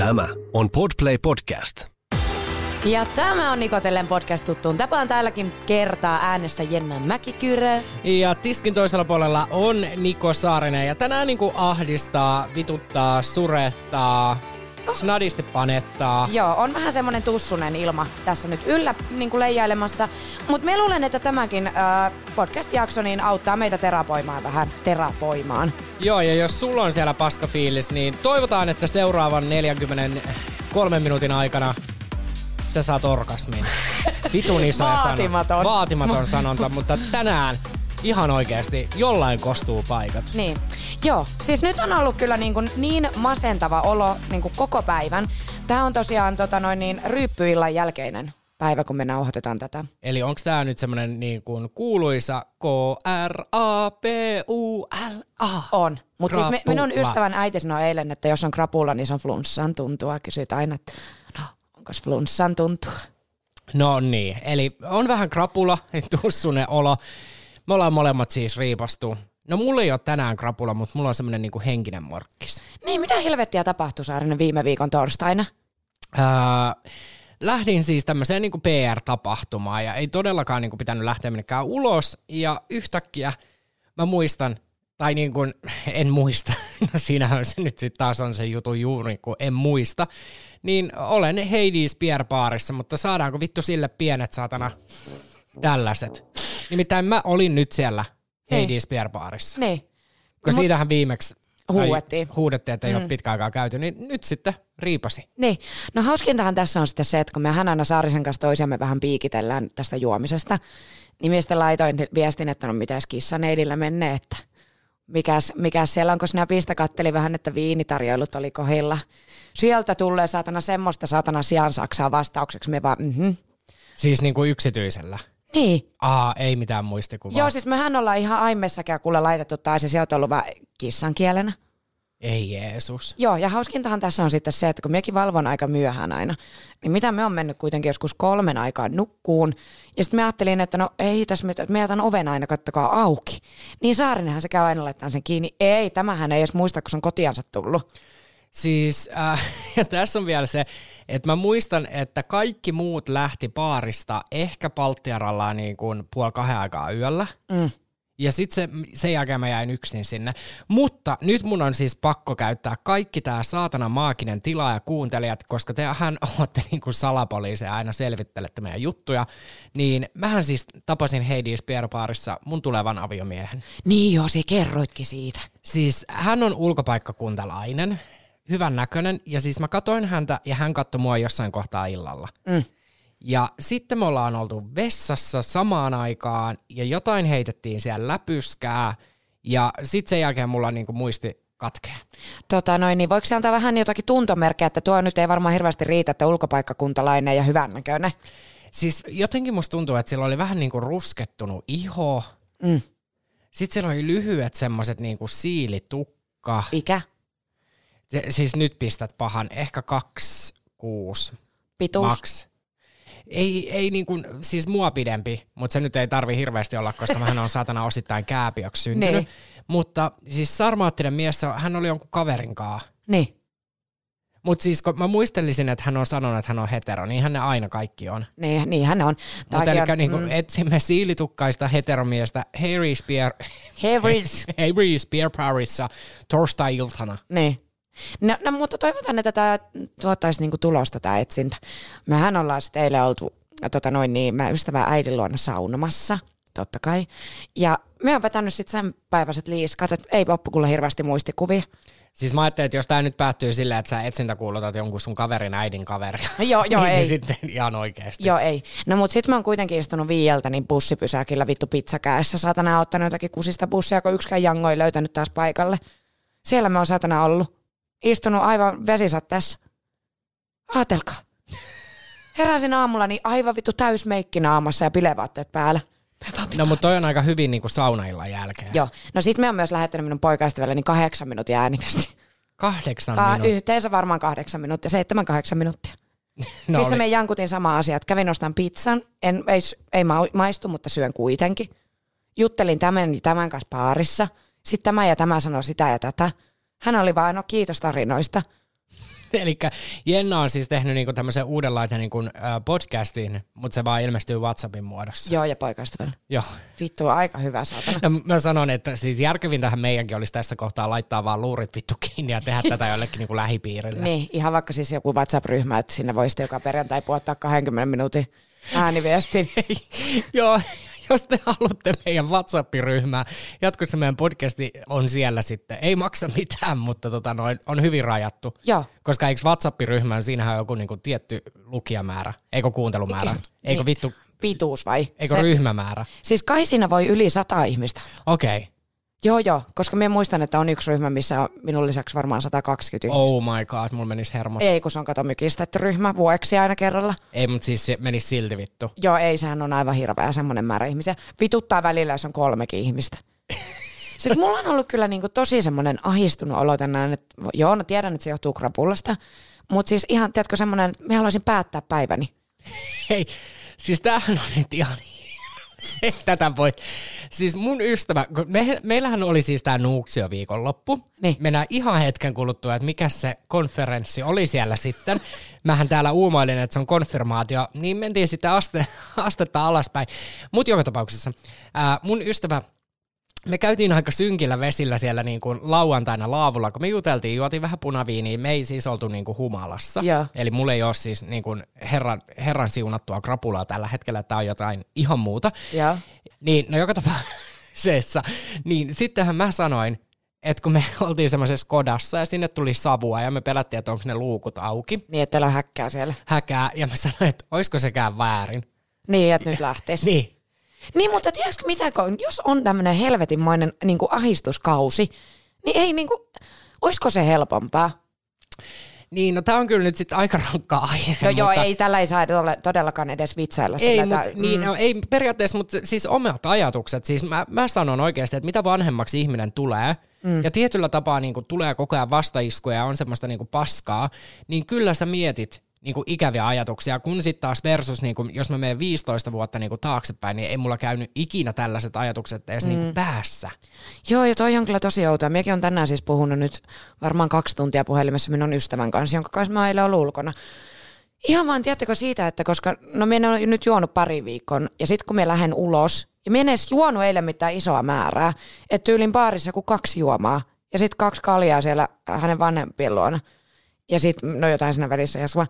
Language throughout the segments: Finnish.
Tämä on Podplay Podcast. Ja tämä on Nikotellen podcast tuttuun tapaan täälläkin kertaa äänessä Jenna Mäkikyrö. Ja tiskin toisella puolella on Niko Saarinen ja tänään niinku ahdistaa, vituttaa, surettaa, snadisti panettaa. Joo, on vähän semmonen tussunen ilma tässä nyt yllä niinku leijailemassa. Mutta me luulen, että tämäkin podcast-jakso niin auttaa meitä terapoimaan. Joo, ja jos sulla on siellä paskafiilis, niin toivotaan, että seuraavan 43 minuutin aikana sä saat orgasmin. Vitun isoja Vaatimaton. Vaatimaton sanonta, mutta tänään ihan oikeasti jollain kostuu paikat. Niin. Joo, siis nyt on ollut kyllä niin masentava olo koko päivän. Tää on tosiaan ryyppyillan jälkeinen päivä, kun me nauhoitetaan tätä. Eli onks tää nyt semmonen niin kuin kuuluisa K-R-A-P-U-L-A? On. Mutta siis minun ystävän äiti sanoi eilen, että jos on krapula, niin se on flunssan tuntua. Kysyt aina, että onko flunssan tuntua? No niin, eli on vähän krapula, tussunen olo. Me ollaan molemmat siis riipastu. No mulla ei ole tänään krapula, mutta mulla on semmonen niinku henkinen morkkis. Niin, mitä helvettiä tapahtui Saarinen viime viikon torstaina? Lähdin siis tämmöiseen niinku PR-tapahtumaan ja ei todellakaan niinku pitänyt lähteä minnekään ulos. Ja yhtäkkiä mä muistan, tai niin kuin en muista, no siinähän se nyt sitten taas on se jutu juuri, kun en muista, niin olen Heidi's Beer-baarissa, mutta saadaanko vittu sille pienet saatana tällaiset? Nimittäin mä olin nyt siellä Heidi's Beer-baarissa. Niin. Kun siitähän viimeksi huudettiin, että ei ole pitkä aikaa käyty, niin nyt sitten riipasi. Niin. No hauskintahan tässä on sitten se, että kun me aina Saarisen kanssa toisiamme vähän piikitellään tästä juomisesta, niin mistä laitoin viestin, että no mitäs kissaneidillä menee, että mikäs siellä on, kun Snapista katteli vähän, että viinitarjoilut oli kohdilla. Sieltä tulee semmoista sian saksaa vastaukseksi, me vaan Siis niin kuin yksityisellä? Niin. Ei mitään muistikuvaa. Joo, siis mehän ollaan ihan aimessakin kuule laitettu taas ja sieltä on ollut vähän kissan kielenä. Ei Jeesus. Joo, ja hauskintahan tässä on sitten se, että kun minäkin valvon aika myöhään aina, niin mitä me on mennyt kuitenkin joskus 3 aikaan nukkuun. Ja sitten me ajattelin, että no ei tässä, me jätän oven aina, kattokaa auki. Niin Saarinenhan se käy aina laittaa sen kiinni. Ei, tämähän ei edes muista, kun se on kotiansa tullut. Siis, ja tässä on vielä se, että mä muistan, että kaikki muut lähti baarista ehkä Palttiaralla niin kuin 1:30 aikaa yöllä. Ja sitten sen jälkeen mä jäin yksin sinne. Mutta nyt mun on siis pakko käyttää kaikki tää saatana maaginen tila ja kuuntelijat, koska tehän ootte niinku salapoliiseja aina selvittelette meidän juttuja. Niin mähän siis tapasin Heidi's Beer-baarissa mun tulevan aviomiehen. Niin joo, se kerroitkin siitä. Siis hän on ulkopaikkakuntalainen, hyvän näköinen, ja siis mä katoin häntä ja hän katsoi mua jossain kohtaa illalla. Ja sitten me ollaan oltu vessassa samaan aikaan ja jotain heitettiin siellä läpyskää ja sitten sen jälkeen mulla niinku muisti katkee. Niin voiko se antaa vähän jotakin tuntomerkkejä, että tuo nyt ei varmaan hirveästi riitä, että ulkopaikkakuntalainen ja hyvännäköinen? Siis jotenkin musta tuntuu, että sillä oli vähän niinku ruskettunut iho. Sitten sillä oli lyhyet semmoset niinku siilitukka. Ikä? Siis nyt pistät pahan, ehkä 2,6. Pituus? Max. Ei niinku, siis mua pidempi, mutta se nyt ei tarvi hirveästi olla, koska hän on saatana osittain kääpiöksi syntynyt. Niin. Mutta siis sarmaattinen mies, hän oli jonkun kaverinkaa. Niin. Mutta siis kun mä muistelisin, että hän on sanonut, että hän on hetero, niinhän ne aina kaikki on. Niin hän on. Mutta eli niinku etsimme siilitukkaista heteromiestä Heidi's Beer-baarissa torstai-iltana. Niin. No, mutta toivotaan, että tämä tuottaisi niinku tulosta tämä etsintä. Mehän ollaan sitten eilen oltu mä ystävän äidin luona saunomassa, totta kai. Ja me on vetänyt sitten sen päiväiset liiskat, että ei loppukulla hirveästi muistikuvia. Siis mä ajattelin, että jos tää nyt päättyy silleen, että sä etsintäkuulutat jonkun sun kaverin äidin kaveria. Joo, niin ei. Sitten ihan oikeesti. Joo, ei. No mut sit mä oon kuitenkin istunut 5 niin bussipysäkillä vittu pizzakäessä. Saatana ottanut jotakin kusista bussia, kun yksikään jango ei löytänyt taas paikalle. Siellä me on saatana ollut. Istunut aivan vesisatteessa. Aatelkaa. Heräsin aamulla niin aivan vittu täysmeikki naamassa ja bilevaatteet päällä. No mutta toi on aika hyvin niinku saunaillan jälkeen. Joo. No sit me on myös lähettänyt minun poikaystävälle niin 8 minuutin ääniviesti. 8 minuuttia? Yhteensä varmaan 8 minuuttia, 7-8 minuuttia. No missä oli. me jankutin sama asia, että kävin ostan pizzan, ei maistu, mutta syön kuitenkin. Juttelin tämän kanssa baarissa, sitten tämä ja tämä sanoi sitä ja tätä. Hän oli vaan, no kiitos tarinoista. Eli Jenna on siis tehnyt niinku tämmöisen uudenlaisen niinku, podcastin, mutta se vaan ilmestyy WhatsAppin muodossa. Joo, ja poikaystävällä. Joo. Vittu, aika hyvä saatana. Ja mä sanon, että siis järkevintähän meidänkin olisi tässä kohtaa laittaa vaan luurit vittu kiinni ja tehdä tätä jollekin niinku lähipiirille. Niin, ihan vaikka siis joku WhatsApp-ryhmä, että sinne voisi joka perjantai puottaa 20 minuutin ääniviestin. Joo, jos te haluatte meidän WhatsApp-ryhmää, jatkossa meidän podcasti on siellä sitten. Ei maksa mitään, mutta on hyvin rajattu. Joo. Koska eikö WhatsApp-ryhmään, siinähän on joku niinku tietty lukijamäärä, eikö kuuntelumäärä, eikö niin. vittu... Pituus vai? Eikö ryhmämäärä? Siis kai siinä voi yli 100 ihmistä. Okei. Okay. Joo, koska minä muistan, että on yksi ryhmä, missä on minun lisäksi varmaan 120 ihmistä. Oh my god, mulla menisi hermot. Ei, kun se on kato mykistetty ryhmä vuoksi aina kerralla. Ei, mutta siis se menisi silti vittu. Joo, ei, sehän on aivan hirveä semmoinen määrä ihmisiä. Vituttaa välillä, jos on 3 ihmistä. Siis mulla on ollut kyllä niinku tosi semmoinen ahistunut olo tänään, että joo, no tiedän, että se johtuu krapulasta, mutta siis ihan, tiedätkö, semmoinen, että minä haluaisin päättää päiväni. Hei, siis tämähän on nyt ihan... Ei tätä voi. Siis mun ystävä, meillähän oli siis tää Nuuksio viikonloppu. Niin. Mennään ihan hetken kuluttua, että mikä se konferenssi oli siellä sitten. Mähän täällä uumoilin, että se on konfirmaatio, niin mentiin sitten astetta alaspäin. Mut joka tapauksessa mun ystävä, me käytiin aika synkillä vesillä siellä niin kuin lauantaina laavulla, kun me juotiin vähän punaviiniä, me ei siis oltu niin kuin humalassa. Joo. Eli mulla ei ole siis niin kuin herran siunattua krapulaa tällä hetkellä, että tää on jotain ihan muuta. Joo. Niin, no joka tapauksessa, niin sittenhän mä sanoin, että kun me oltiin semmoisessa kodassa ja sinne tuli savua ja me pelättiin, että onko ne luukut auki. Niin, että teillä on häkkää siellä. Häkää, ja mä sanoin, että oisko sekään väärin. Niin, että nyt lähtisi. Niin. Niin, mutta tiedätkö mitä, jos on tämmöinen helvetinmoinen niin kuin ahistuskausi, niin ei niin kuin, oisko se helpompaa? Niin, no tää on kyllä nyt sitten aika rankka aihe. No joo, ei, tällä ei saa todellakaan edes vitsailla. Ei, ei periaatteessa, mutta siis omat ajatukset. Siis mä sanon oikeasti, että mitä vanhemmaksi ihminen tulee, ja tietyllä tapaa niin kun tulee koko ajan vastaiskuja ja on semmoista niin kun paskaa, niin kyllä sä mietit niin kuin ikäviä ajatuksia, kun sitten taas versus, niin kuin, jos mä menen 15 vuotta niin kuin taaksepäin, niin ei mulla käynyt ikinä tällaiset ajatukset edes niin kuin päässä. Joo, ja toi on kyllä tosi outoa. Minäkin olen tänään siis puhunut nyt varmaan 2 tuntia puhelimessa minun ystävän kanssa, jonka kanssa mä eilen ollut ulkona. Ihan vaan, tiedättekö siitä, että koska, no minä olen nyt juonut pari viikon, ja sitten kun minä lähden ulos, ja minä en edes juonut eilen mitään isoa määrää, että tyylin baarissa joku 2 juomaa, ja sitten 2 kaljaa siellä hänen vanhempien luona. Ja sitten, no jotain siinä välissä jasva.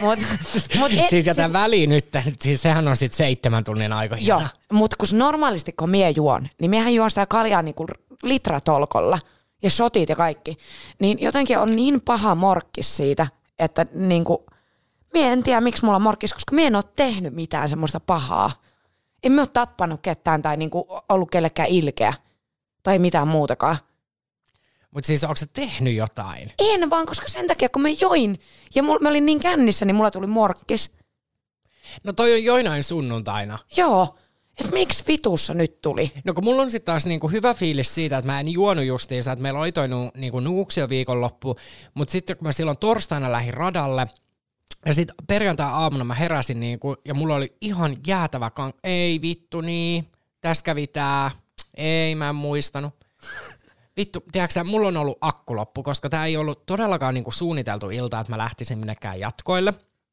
Siis jätän väliin nyt, siis sehän on sitten 7 tunnin aika. Joo, mutta kun normaalisti kun mie juon, niin miehän juon sitä kaljaa niinku litratolkolla ja shotit ja kaikki. Niin jotenkin on niin paha morkkis siitä, että niinku, mie en tiedä miksi mulla on morkkis, koska mie en ole tehnyt mitään semmoista pahaa. En mie ole tappanut ketään tai niinku ollut kellekään ilkeä tai mitään muutakaan. Mutta siis onko sä tehnyt jotain? En vaan, koska sen takia kun mä join ja mä olin niin kännissä, niin mulla tuli morkkis. No toi on joinain sunnuntaina. Joo, että miksi vitussa nyt tuli? No kun mulla on sitten taas niinku hyvä fiilis siitä, että mä en juonut justiinsa, että meillä oli toi niinku Nuuksio viikonloppu, mutta sitten kun mä silloin torstaina lähdin radalle, ja sitten perjantai-aamuna mä heräsin niinku, ja mulla oli ihan jäätävä ei vittu niin, tässä kävi tää, ei mä en muistanut. Vittu, tiedätkö mulla on ollut akku loppu, koska tää ei ollut todellakaan niinku suunniteltu ilta, että mä lähtisin minnekään jatkoille.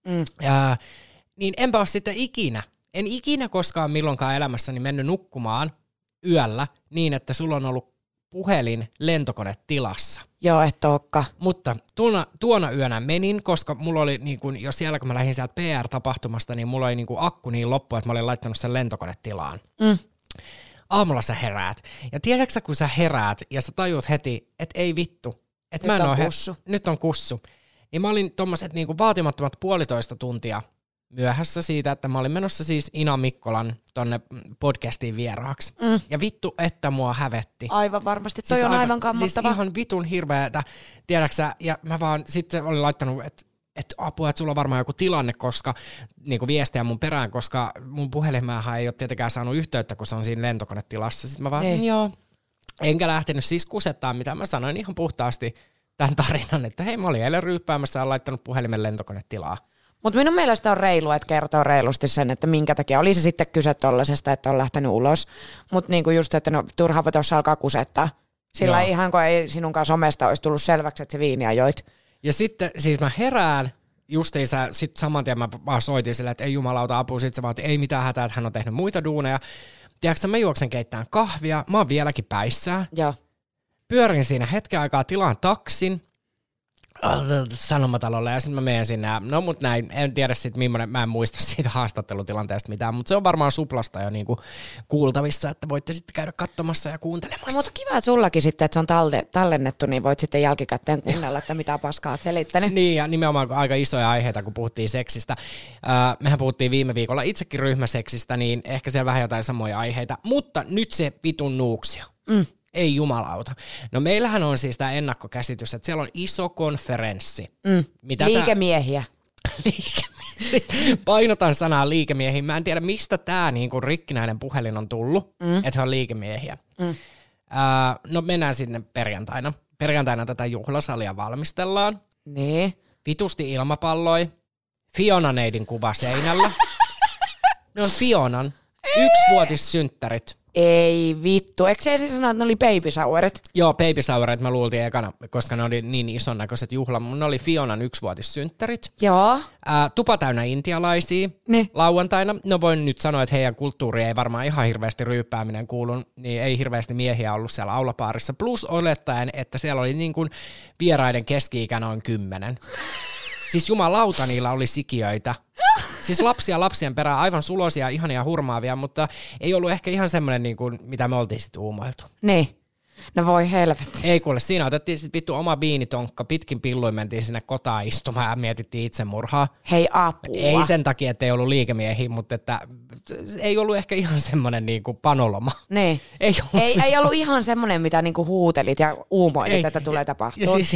Niin enpä ole sitten en ikinä koskaan milloinkaan elämässäni mennyt nukkumaan yöllä niin, että sulla on ollut puhelin lentokonetilassa. Joo, et olekaan. Mutta tuona yönä menin, koska mulla oli niinku, jo siellä, kun mä lähdin sieltä PR-tapahtumasta, niin mulla oli niinku akku niin loppu, että mä olin laittanut sen lentokonetilaan. Aamulla sä heräät. Ja tiedätkö kun sä heräät ja sä tajuut heti, että ei vittu. Että nyt on kussu. Nyt on kussu. Niin mä olin tommoset niinku vaatimattomat 1,5 tuntia myöhässä siitä, että mä olin menossa siis Ina Mikkolan tonne podcastiin vieraaksi. Ja vittu, että mua hävetti. Aivan varmasti. Toi siis on aivan kammottava. Siis ihan vitun hirveetä, tiedätkö sä, ja mä vaan sitten olin laittanut, että apua, että sulla on varmaan joku tilanne, koska niinku viestejä mun perään, koska mun puhelimäähän ei ole tietenkään saanut yhteyttä, kun se on siinä lentokonetilassa. Sitten mä vaan, joo, enkä lähtenyt siis kusettaa, mitä mä sanoin ihan puhtaasti tämän tarinan, että hei, mä olin eilen ryyppäämässä ja laittannut puhelimen lentokonetilaa. Mutta minun mielestä on reilua, että kertoo reilusti sen, että minkä takia. Oli se sitten kyse tollasesta, että on lähtenyt ulos. Mutta niinku just, että no, turhaava tuossa alkaa kusettaa. Sillä ihan kun ei sinunkaan somesta olisi tullut selväksi, että se viiniä joit. Ja sitten siis mä herään, justiinsa sit saman tien mä vaan soitin silleen, että ei jumalauta apua, sit se vaan, että ei mitään hätää, että hän on tehnyt muita duuneja. Tiedätkö, mä juoksen keittämään kahvia, mä oon vieläkin päissään. Joo. Pyörin siinä hetken aikaa, tilaan taksin Sanomatalolle ja sitten mä menen sinne. No mut näin, en tiedä sit millainen, mä en muista siitä haastattelutilanteesta mitään, mutta se on varmaan Suplasta jo niinku kuultavissa, että voitte sitten käydä katsomassa ja kuuntelemassa. No, mutta kiva, että sullakin sitten, että se on tallennettu, niin voit sitten jälkikäteen kuunnella, että mitä paskaa oot selittänyt. Niin, ja nimenomaan aika isoja aiheita, kun puhuttiin seksistä. Mehän puhuttiin viime viikolla itsekin ryhmäseksistä, niin ehkä siellä vähän jotain samoja aiheita. Mutta nyt se vitun nuuksio. Ei jumalauta. No meillähän on siis tämä ennakkokäsitys, että siellä on iso konferenssi. Mitä liikemiehiä. Painotan sanaa liikemiehiä. Mä en tiedä, mistä tämä niinku rikkinäinen puhelin on tullut, että he on liikemiehiä. No mennään sinne perjantaina. Perjantaina tätä juhlasalia valmistellaan. Niin. Vitusti ilmapalloi. Fiona-neidin kuva seinällä. Ne on Fionan 1-vuotissynttärit. Ei vittu. Eikö se siis sanoa, että ne oli baby showerit? Joo, baby showerit mä luultiin ekana, koska ne oli niin ison näköiset juhlat. Ne oli Fionan 1-vuotissynttärit. Joo. Tupa täynnä intialaisia Ne. lauantaina. No voin nyt sanoa, että heidän kulttuuriin ei varmaan ihan hirveästi ryyppääminen kuulu, niin ei hirveästi miehiä ollut siellä aulapaarissa. Plus olettaen, että siellä oli niin kuin vieraiden keski-ikä noin 10. Siis jumalauta, niillä oli sikiöitä. Siis lapsia lapsien perään, aivan sulosia, ihania hurmaavia, mutta ei ollut ehkä ihan semmoinen, niin kuin, mitä me oltiin sitten uumoiltu. Niin. No voi helvetti. Ei kuule, siinä otettiin sitten vittu oma viinitonkka, pitkin pilluin mentiin sinne kotaan istumaan ja mietittiin itsemurhaa. Hei apua. Ei sen takia, että ei ollut liikemiehiä, mutta että ei ollut ehkä ihan semmoinen niinku panoloma. Niin. Ei ollut ihan semmoinen, mitä niinku huutelit ja uumoilit, että tulee tapahtumaan. Ja siis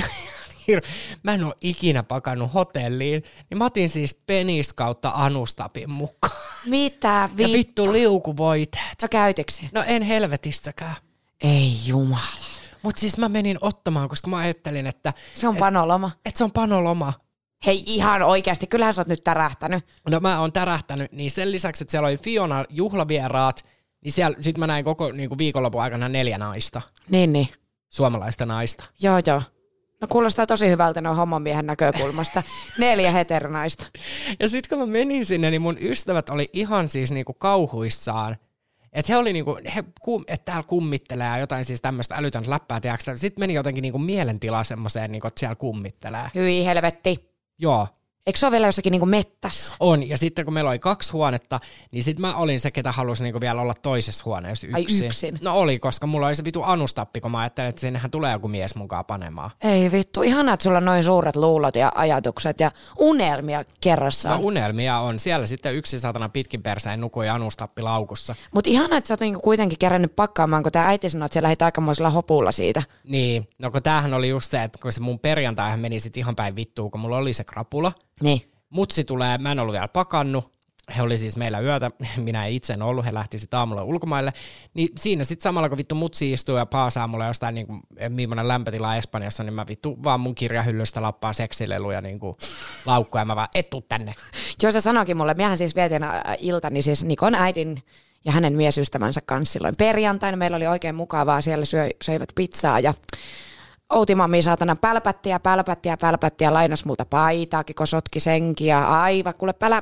mä en ole ikinä pakannut hotelliin, niin mä otin siis penis kautta anustapin mukaan. Mitä vittu? Ja vittu liukuvoiteet. No käytiksi? No en helvetissäkään. Ei jumala. Mut siis mä menin ottamaan, koska mä ajattelin, että se on panoloma. Että se on panoloma. Hei ihan oikeasti, kyllähän sä oot nyt tärähtänyt. No mä oon tärähtänyt, niin sen lisäksi, että siellä oli Fiona juhlavieraat, niin siellä sit mä näin koko niinku viikonlopun aikana 4 naista. Niin. Suomalaista naista. Joo. No kuulostaa tosi hyvältä noin homomiehen näkökulmasta. 4 heteronaista. Ja sit kun mä menin sinne, niin mun ystävät oli ihan siis niinku kauhuissaan. Että he oli niinku, että täällä kummittelee jotain siis tämmöistä älytöntä läppää, tiedätkö? Sitten meni jotenkin niinku mielentila semmoiseen, niinku, että siellä kummittelee. Hyi helvetti. Joo. Eikö se ole vielä jossakin niinku mettässä? On, ja sitten kun meillä oli 2 huonetta, niin sitten mä olin se, ketä halusi niinku vielä olla toisessa huoneessa yksin. Ai yksin? No oli, koska mulla oli se vitu anustappi, kun mä ajattelin, että sinnehän tulee joku mies mukaan panemaan. Ei vittu, ihanaa, että sulla on noin suuret luulot ja ajatukset ja unelmia kerrassaan. No unelmia on. Siellä sitten yksi satana pitkin perseen nukui anustappi laukussa. Mutta ihanaa, että sä oot niinku kuitenkin kerännyt pakkaamaan, kun tää äiti sanoi, että sä lähdit aikamoisella hopulla siitä. Niin, no kun tämähän oli just se, että kun se mun perjantaihan meni sit ihan päin vittuun, kun mulla oli se krapula. Niin. Mutsi tulee, mä en ollut vielä pakannut, he oli siis meillä yötä, minä en itse en ollut, he lähti sitten aamulla ulkomaille, niin siinä sitten samalla kun vittu mutsi istuu ja paasaa mulle jostain niinku millainen lämpötila Espanjassa, niin mä vittu vaan mun kirjahyllystä lappaan seksileluja niinku laukkoa ja mä vaan, et tuu tänne. Joo, se sanoikin mulle, mehän siis vietiin iltani siis Nikon äidin ja hänen miesystävänsä kanssa silloin perjantaina, meillä oli oikein mukavaa, siellä söivät pizzaa ja Outimammi saatana pälpätti ja lainas multa paitaakin, kun sotki senkin ja aivan, kuule pälä.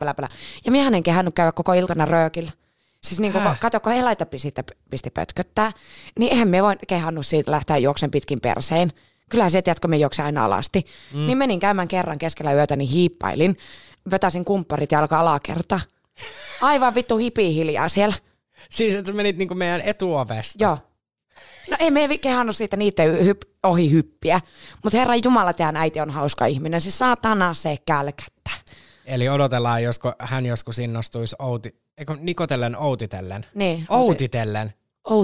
Ja minä hänen kehännyt käydä koko iltana röökillä. Siis niin kuin kato, kun helaita pisti pötköttää, niin eihän me voi kehannut siitä lähteä juoksen pitkin perseen. Kyllähän se, tiedätkö, me juoksen aina alasti. Niin menin käymään kerran keskellä yötä, niin hiippailin, vetäsin kumpparit ja alkaa alakerta. Aivan vittu hiljaa siellä. Siis, että sä menit niin kuin meidän etuovesta. Joo. No ei me kehannut siitä niitä ohi hyppiä, mutta Herran Jumala, teidän äiti on hauska ihminen, siis saatana se kälkättä. Eli odotellaan, josko hän joskus innostuisi nikotellen outitellen. Niin. Outitellen.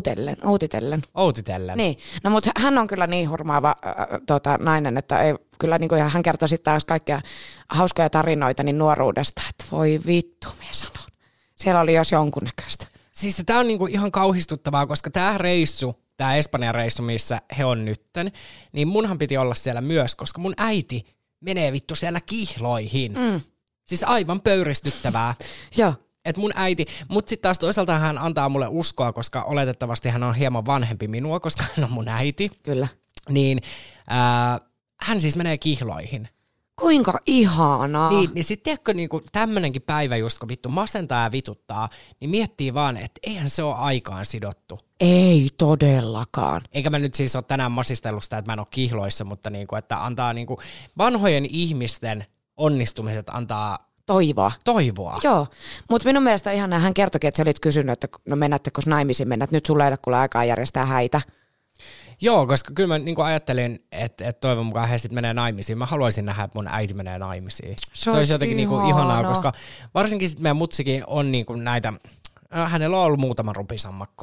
Outitellen. Niin, no mutta hän on kyllä niin hurmaava nainen, että ei, kyllä niin kuin, hän kertoi sitten taas kaikkia hauskoja tarinoita niin nuoruudesta, että voi vittu, minä sanon. Siellä oli jos jonkunnäköistä. Siis tämä on niinku ihan kauhistuttavaa, koska tämä Espanjan reissu, missä he on nytten, niin munhan piti olla siellä myös, koska mun äiti menee vittu siellä kihloihin. Siis aivan pöyristyttävää. Joo. Et mun äiti, mutta sitten taas toisaalta hän antaa mulle uskoa, koska oletettavasti hän on hieman vanhempi minua, koska hän on mun äiti. Kyllä. Niin hän siis menee kihloihin. Kuinka ihanaa. Niin sit tiedätkö niinku tämmönenkin päivä just kun vittu masentaa ja vituttaa, niin miettii vaan, että eihän se ole aikaan sidottu. Ei todellakaan. Eikä mä nyt siis ole tänään masistellut sitä, että mä en ole kihloissa, mutta niinku, että antaa niinku vanhojen ihmisten onnistumiset antaa toivoa. Joo, mutta minun mielestä ihan hän kertoikin, että sä olit kysynyt, että no mennättekö naimisiin mennä, että nyt sulla ei ole kuule aikaa järjestää häitä. Joo, koska kyllä mä niinku ajattelin, että toivon mukaan he sitten menee naimisiin. Mä haluaisin nähdä, että mun äiti menee naimisiin. Se olisi jotenkin niinku ihanaa, koska varsinkin sitten meidän mutsikin on niinku näitä, hänellä on ollut muutama rupisammakko.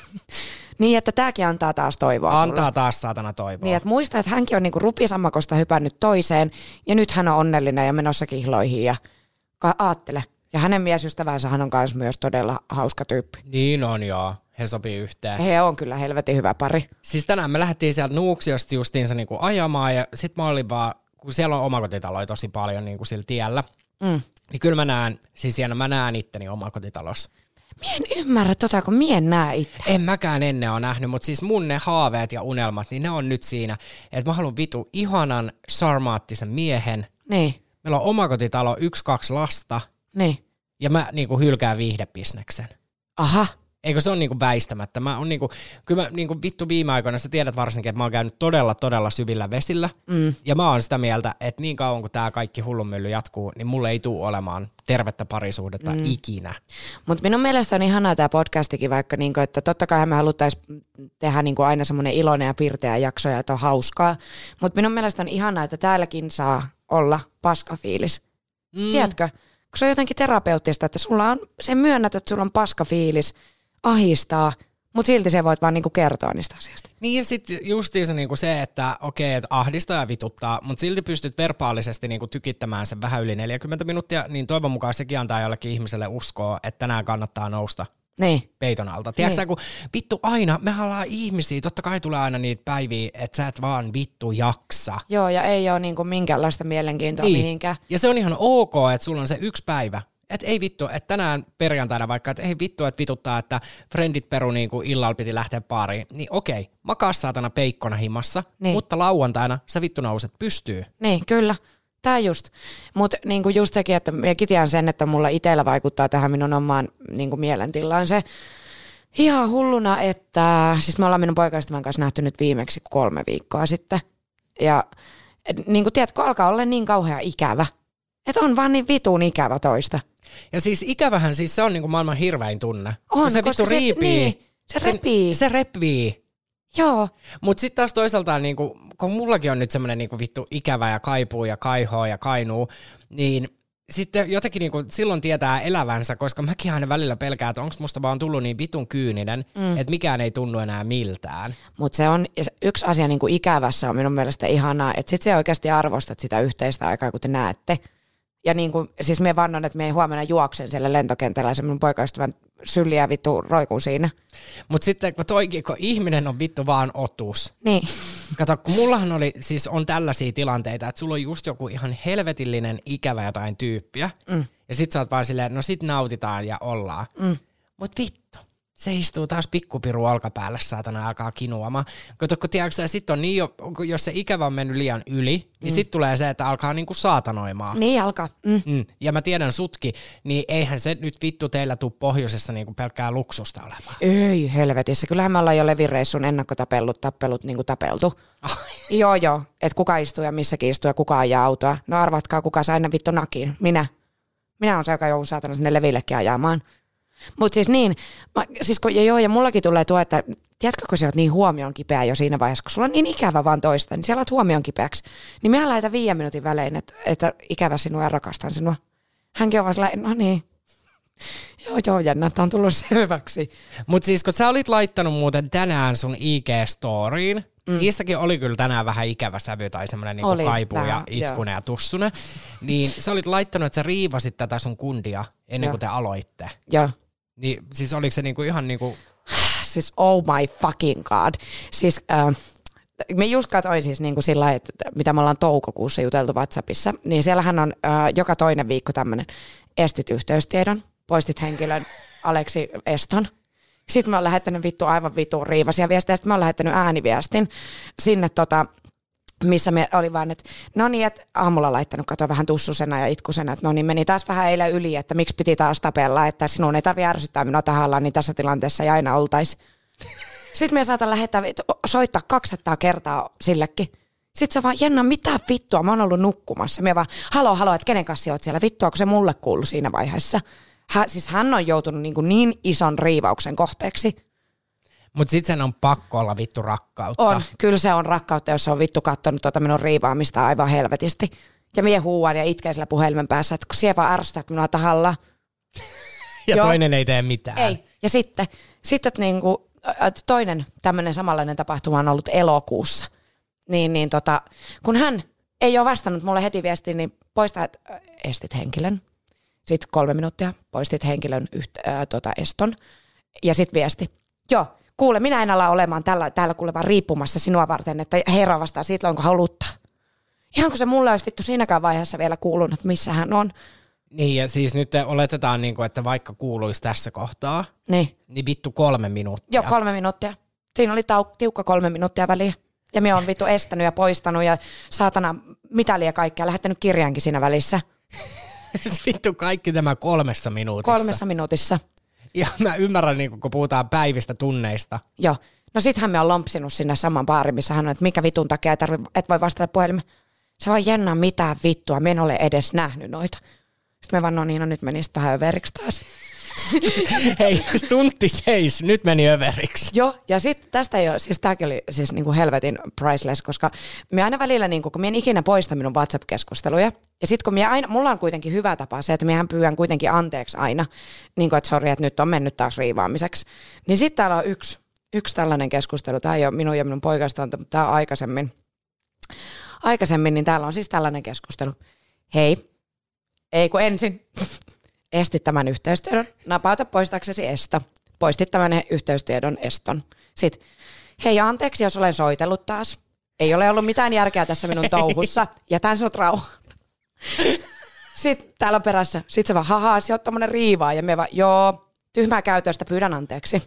Niin, että tääkin antaa taas toivoa Antaa sulle. taas saatana toivoa. Niin, että muista, että hänkin on niinku rupisammakosta hypännyt toiseen ja nyt hän on onnellinen ja menossa kihloihin ja aattele. Ja hänen miesystävänsä hän on myös todella hauska tyyppi. Niin on joo, he sopii yhteen. He on kyllä helvetin hyvä pari. Siis tänään me lähdettiin sieltä Nuuksiosta justiinsa niinku ajamaan ja sit mä olin vaan, kun siellä on omakotitaloja tosi paljon niinku sillä tiellä, niin kyllä mä näen itteni omakotitalossa. Mie en ymmärrä kun mie en näe itse. En mäkään ennen ole nähnyt, mutta siis mun ne haaveet ja unelmat, niin ne on nyt siinä, että mä haluan vitu ihanan sarmaattisen miehen. Niin. Meillä on omakotitalo, 1-2 lasta. Niin. Ja mä niinku hylkään viihdebisneksen. Aha. Eikö se on niinku väistämättä? Mä on niinku, kyllä mä niinku vittu viime aikoina, sä tiedät varsinkin, että mä oon käynyt todella syvillä vesillä. Ja mä oon sitä mieltä, että niin kauan kun tää kaikki hullunmylly jatkuu, niin mulle ei tule olemaan tervettä parisuhdetta ikinä. Mutta minun mielestä on ihanaa tämä podcastikin, vaikka niinku, että totta kai me haluttaisiin tehdä niinku aina semmoinen iloinen ja pirteä jakso ja että on hauskaa. Mutta minun mielestä on ihanaa, että täälläkin saa olla paskafiilis. Tiedätkö? Kun se on jotenkin terapeuttista, että sulla on, sen myönnät, että sulla on paskafiilis, ahistaa, mutta silti se voit vaan niinku kertoa niistä asioista. Niin ja sitten justiinsa niinku se, että okei, että ahdistaa ja vituttaa, mutta silti pystyt verbaalisesti niinku tykittämään sen vähän yli 40 minuuttia, niin toivon mukaan sekin antaa jollekin ihmiselle uskoa, että tänään kannattaa nousta peiton alta. Tiedätkö kun vittu aina, me ollaan ihmisiä, totta kai tulee aina niitä päiviä, että sä et vaan vittu jaksa. Joo, ja ei ole niinku minkäänlaista mielenkiintoa mihinkään. Ja se on ihan ok, että sulla on se yksi päivä. Että ei vittu, että tänään perjantaina vaikka, että ei vittu, että vituttaa, että frendit peru niinku illalla piti lähteä baariin. Niin okei, makaa saatana peikkona himassa, mutta lauantaina sä vittu nouset pystyy. Niin, kyllä. Tää just. Mutta niinku just sekin, että minäkin tiedän sen, että mulla itsellä vaikuttaa tähän minun omaan niinku mielentilaan se ihan hulluna, että siis me ollaan minun poikaystävän kanssa nähty nyt viimeksi 3 viikkoa sitten. Ja niinku tiedätkö, alkaa olla niin kauhea ikävä. Että on vaan niin vitun ikävä toista. Ja siis ikävähän, siis se on niinku maailman hirvein tunne. On, se vittu riipii. Se repii. Se repii. Joo. Mut sit taas toisaalta, niinku, kun mullakin on nyt semmonen niinku vittu ikävä ja kaipuu ja kaihoo ja kainuu, niin sitten jotenkin niinku silloin tietää elävänsä, koska mäkin aina välillä pelkään, että onko musta vaan tullut niin vitun kyyninen, että mikään ei tunnu enää miltään. Mutta se on yksi asia niinku ikävässä on minun mielestä ihanaa, että sit se oikeasti arvostat sitä yhteistä aikaa, kun te näette. Ja niin kuin, siis me vannon, että me ei huomenna juoksen siellä lentokentällä ja se mun poikaystävän syliä vittu roikuu siinä. Mut sitten kun ihminen on vittu vaan otus. Niin. Kato, kun mullahan oli, siis on tällaisia tilanteita, että sulla on just joku ihan helvetillinen ikävä jotain tyyppiä. Ja sit sä oot vaan silleen, no sit nautitaan ja ollaan. Mut vittu. Se istuu taas pikkupiru olkapäällä, saatana alkaa kinuamaan. Kun tiedätkö, sit on niin jos se ikävä on mennyt liian yli, niin sit tulee se, että alkaa niinku saatanoimaan. Niin alkaa. Ja mä tiedän sutkin, niin eihän se nyt vittu teillä tuu pohjoisessa niinku pelkkää luksusta olemaan. Ei helvetissä, kyllähän me ollaan jo levireissun tappellut niinku tapeltu. Joo, että kuka istuu ja missäkin istuu ja kuka ajaa autoa. No arvatkaa, kuka sai ne vittu nakiin. Minä on se, joka joudun saatana sinne levillekin ajamaan. Mutta siis niin, ja mullakin tulee tuo, että tiedätkö, kun sä oot niin huomion kipeä jo siinä vaiheessa, kun sulla on niin ikävä vaan toista, niin siellä oot huomion kipeäksi. Niin mehän lähetään 5 minuutin välein, että ikävä sinua ja rakastan sinua. Hänkin on vaan sellainen, no niin. Joo, jännä, että on tullut selväksi. Mutta siis kun sä olit laittanut muuten tänään sun IG-storiin, niissäkin oli kyllä tänään vähän ikävä sävy tai semmoinen niinku kaipuu ja itkune ja tussune, niin sä olit laittanut, että sä riivasit tätä sun kundia ennen kuin te aloitte. Joo. Niin siis oliko se niinku ihan niinku... Siis oh my fucking god. Siis me just katsoin siis niinku sillä lailla, että mitä me ollaan toukokuussa juteltu WhatsAppissa, niin siellähän on joka toinen viikko tämmöinen estit yhteystiedon, poistit henkilön Aleksi Eston. Sitten mä oon lähettänyt aivan riivaisia viestejä, sitten mä oon lähettänyt ääniviestin sinne missä me oli vaan, että no niin, että aamulla laittanut katoa vähän tussusena ja itkusena, että no niin, meni taas vähän eilen yli, että miksi piti taas tapella, että sinun ei tarvitse ärsyttää minua tahallaan, niin tässä tilanteessa ei aina oltaisi. Sitten me saatan lähettää, soittaa 200 kertaa sillekin. Sitten se vaan, Jenna, mitä vittua, mä oon ollut nukkumassa. Mä vaan, halo, että kenen kanssa oot siellä, vittua, kun se mulle kuului siinä vaiheessa. Hän on joutunut niin ison riivauksen kohteeksi. Mutta sit sen on pakko olla vittu rakkautta. On, kyllä se on rakkautta, jos se on vittu kattonut minun riivaamista aivan helvetisti. Ja mie huuan ja itken sillä puhelimen päässä, että kun siellä vaan ärsytät minua tahalla. Ja joo. Toinen ei tee mitään. Ei, ja sitten toinen tämmöinen samanlainen tapahtuma on ollut elokuussa. Kun hän ei ole vastannut mulle heti viestiin, niin poista, estit henkilön. Sitten 3 minuuttia, poistit henkilön eston. Ja sitten viesti. Joo, kuule, minä en ala olemaan täällä kuule vaan riippumassa sinua varten, että herra vastaa siitä, onko haluttaa. Ihan kun se mulle olisi vittu siinäkään vaiheessa vielä kuulunut, missä hän on. Niin, ja siis nyt oletetaan, että vaikka kuuluisi tässä kohtaa, niin vittu 3 minuuttia. Joo, 3 minuuttia. Siinä oli tiukka 3 minuuttia väliä. Ja minä olen vittu estänyt ja poistanut ja saatana mitä liian kaikkea, lähettänyt kirjaankin siinä välissä. Siis vittu kaikki tämä 3 minuutissa. 3 minuutissa. Ja mä ymmärrän, kun puhutaan päivistä, tunneista. Joo. No sittenhän me on lompsinut sinne saman baariin, missä hän on, että mikä vitun takia et voi vastata puhelimeen. Se on Jenna, mitä vittua, mä en ole edes nähnyt noita. Sitten me vaan, no nyt meni sitten vähän överiksi taas. Hei, tunti seis, nyt meni överiksi. Joo, ja sitten tästä ei ole, siis tämäkin oli siis niinku helvetin priceless, koska me aina välillä, kun mä en ikinä poista minun WhatsApp-keskusteluja, ja sitten kun mulla on kuitenkin hyvä tapa se, että mehän pyydän kuitenkin anteeksi aina, että sori, että nyt on mennyt taas riivaamiseksi, niin sitten täällä on yksi tällainen keskustelu, tämä ei ole minun ja minun poikasta, mutta tämä on aikaisemmin, niin täällä on siis tällainen keskustelu. Hei, ei kun ensin. Estit tämän yhteystiedon, napauta poistaaksesi esto. Poistit tämän yhteystiedon eston. Sitten, hei anteeksi, jos olen soitellut taas. Ei ole ollut mitään järkeä tässä minun touhussa. Jätän sinut rauhaan. Sitten täällä on perässä. Sitten se vaan, haha, se on tommonen riivaa. Ja me vaan, joo, tyhmää käytöstä, pyydän anteeksi.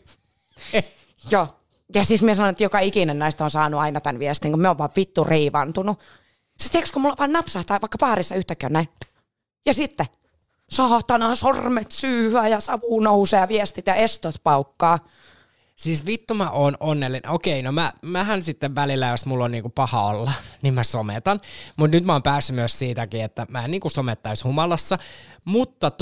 Joo. Ja siis minä sanon, että joka ikinen näistä on saanut aina tämän viestin, kun me on vaan vittu riivantunut. Sitten tiedätkö, kun mulla vaan napsahtaa vaikka baarissa yhtäkkiä näin. Ja sitten saatana, sormet syyhyä ja savu nousee ja viestit ja estot paukkaa. Siis vittu mä oon onnellinen. Okei, no mähän sitten välillä, jos mulla on niinku paha olla, niin mä sometan. Mutta nyt mä oon päässyt myös siitäkin, että mä en niinku somettaisi humalassa. Mutta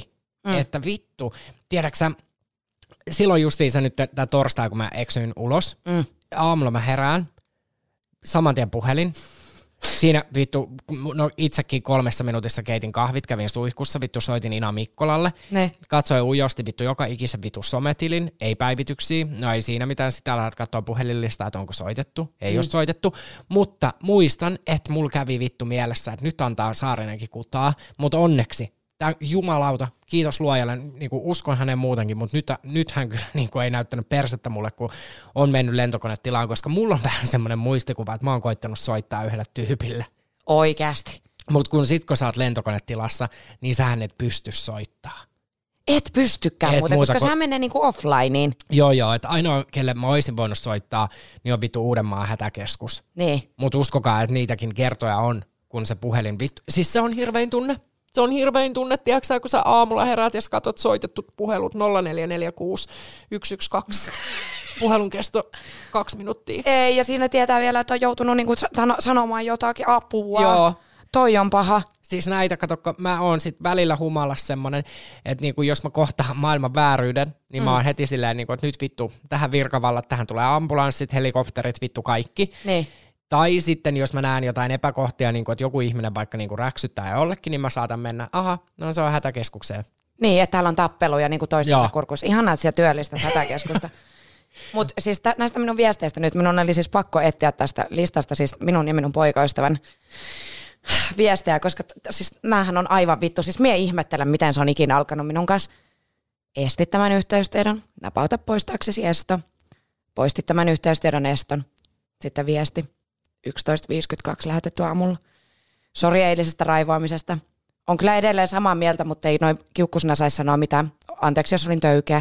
että vittu, tiedäksä, silloin justiinsa nyt tää torstai, kun mä eksyin ulos. Aamulla mä herään, saman tien puhelin. Siinä vittu, no itsekin 3 minuutissa keitin kahvit, kävin suihkussa, vittu soitin Ina Mikkolalle. Katsoin ujosti vittu joka ikisen vittu sometilin, ei päivityksiä. No ei siinä mitään, sitä lähdet katsoa puhelinlistaa, että onko soitettu. Ei ole soitettu, mutta muistan, että mulla kävi vittu mielessä, että nyt antaa Saarinenkin kutaa, mutta onneksi. Tämä jumalauta, kiitos luojalle, niin uskon hänen muutenkin, mutta nyt hän kyllä niin ei näyttänyt persettä mulle, kun on mennyt lentokonetilaan, koska mulla on vähän semmoinen muistikuva, että mä oon koittanut soittaa yhdelle tyypille. Oikeasti. Mutta kun sä oot lentokonetilassa, niin sähän et pysty soittaa. Et pystykään muuten, koska sehän menee niinku offlineen. Joo, että ainoa, kelle mä oisin voinut soittaa, niin on vittu Uudenmaan hätäkeskus. Niin. Mutta uskokaa, että niitäkin kertoja on, kun se puhelin vittu. Siis se on hirvein tunne. Se on hirvein tunne, tiiäksä, kun sä aamulla heräät ja katot soitetut puhelut 0446 112. Puhelun kesto 2 minuuttia. Ei, ja siinä tietää vielä, että on joutunut niinku sanomaan jotakin apua. Joo. Toi on paha. Siis näitä, kato, mä oon sit välillä humalassa semmonen, että niinku jos mä kohtaan maailman vääryyden, niin mä oon heti silleen, niinku, että nyt vittu, tähän virkavallat, tähän tulee ambulanssit, helikopterit, vittu kaikki. Niin. Tai sitten jos mä näen jotain epäkohtia, niin kuin, että joku ihminen vaikka niin kuin räksyttää jollekin, niin mä saatan mennä, no se on hätäkeskukseen. Niin, että täällä on tappeluja niin kuin toistensa kurkussa. Ihanaa, että siellä työllistät hätäkeskusta. Mutta siis näistä minun viesteistä nyt, minun oli siis pakko etsiä tästä listasta siis minun ja minun poikaystävän viestejä, koska siis näähän on aivan vittu. Siis mie ihmettelen, miten se on ikinä alkanut minun kanssa. Estit tämän yhteystiedon, napauta poistaaksesi esto. Poistit tämän yhteystiedon eston. Sitten viesti. 11.52 lähetetty aamulla. Sori eilisestä raivoamisesta. On kyllä edelleen samaa mieltä, mutta ei noin kiukkusena saisi sanoa mitään. Anteeksi, jos olin töykeä.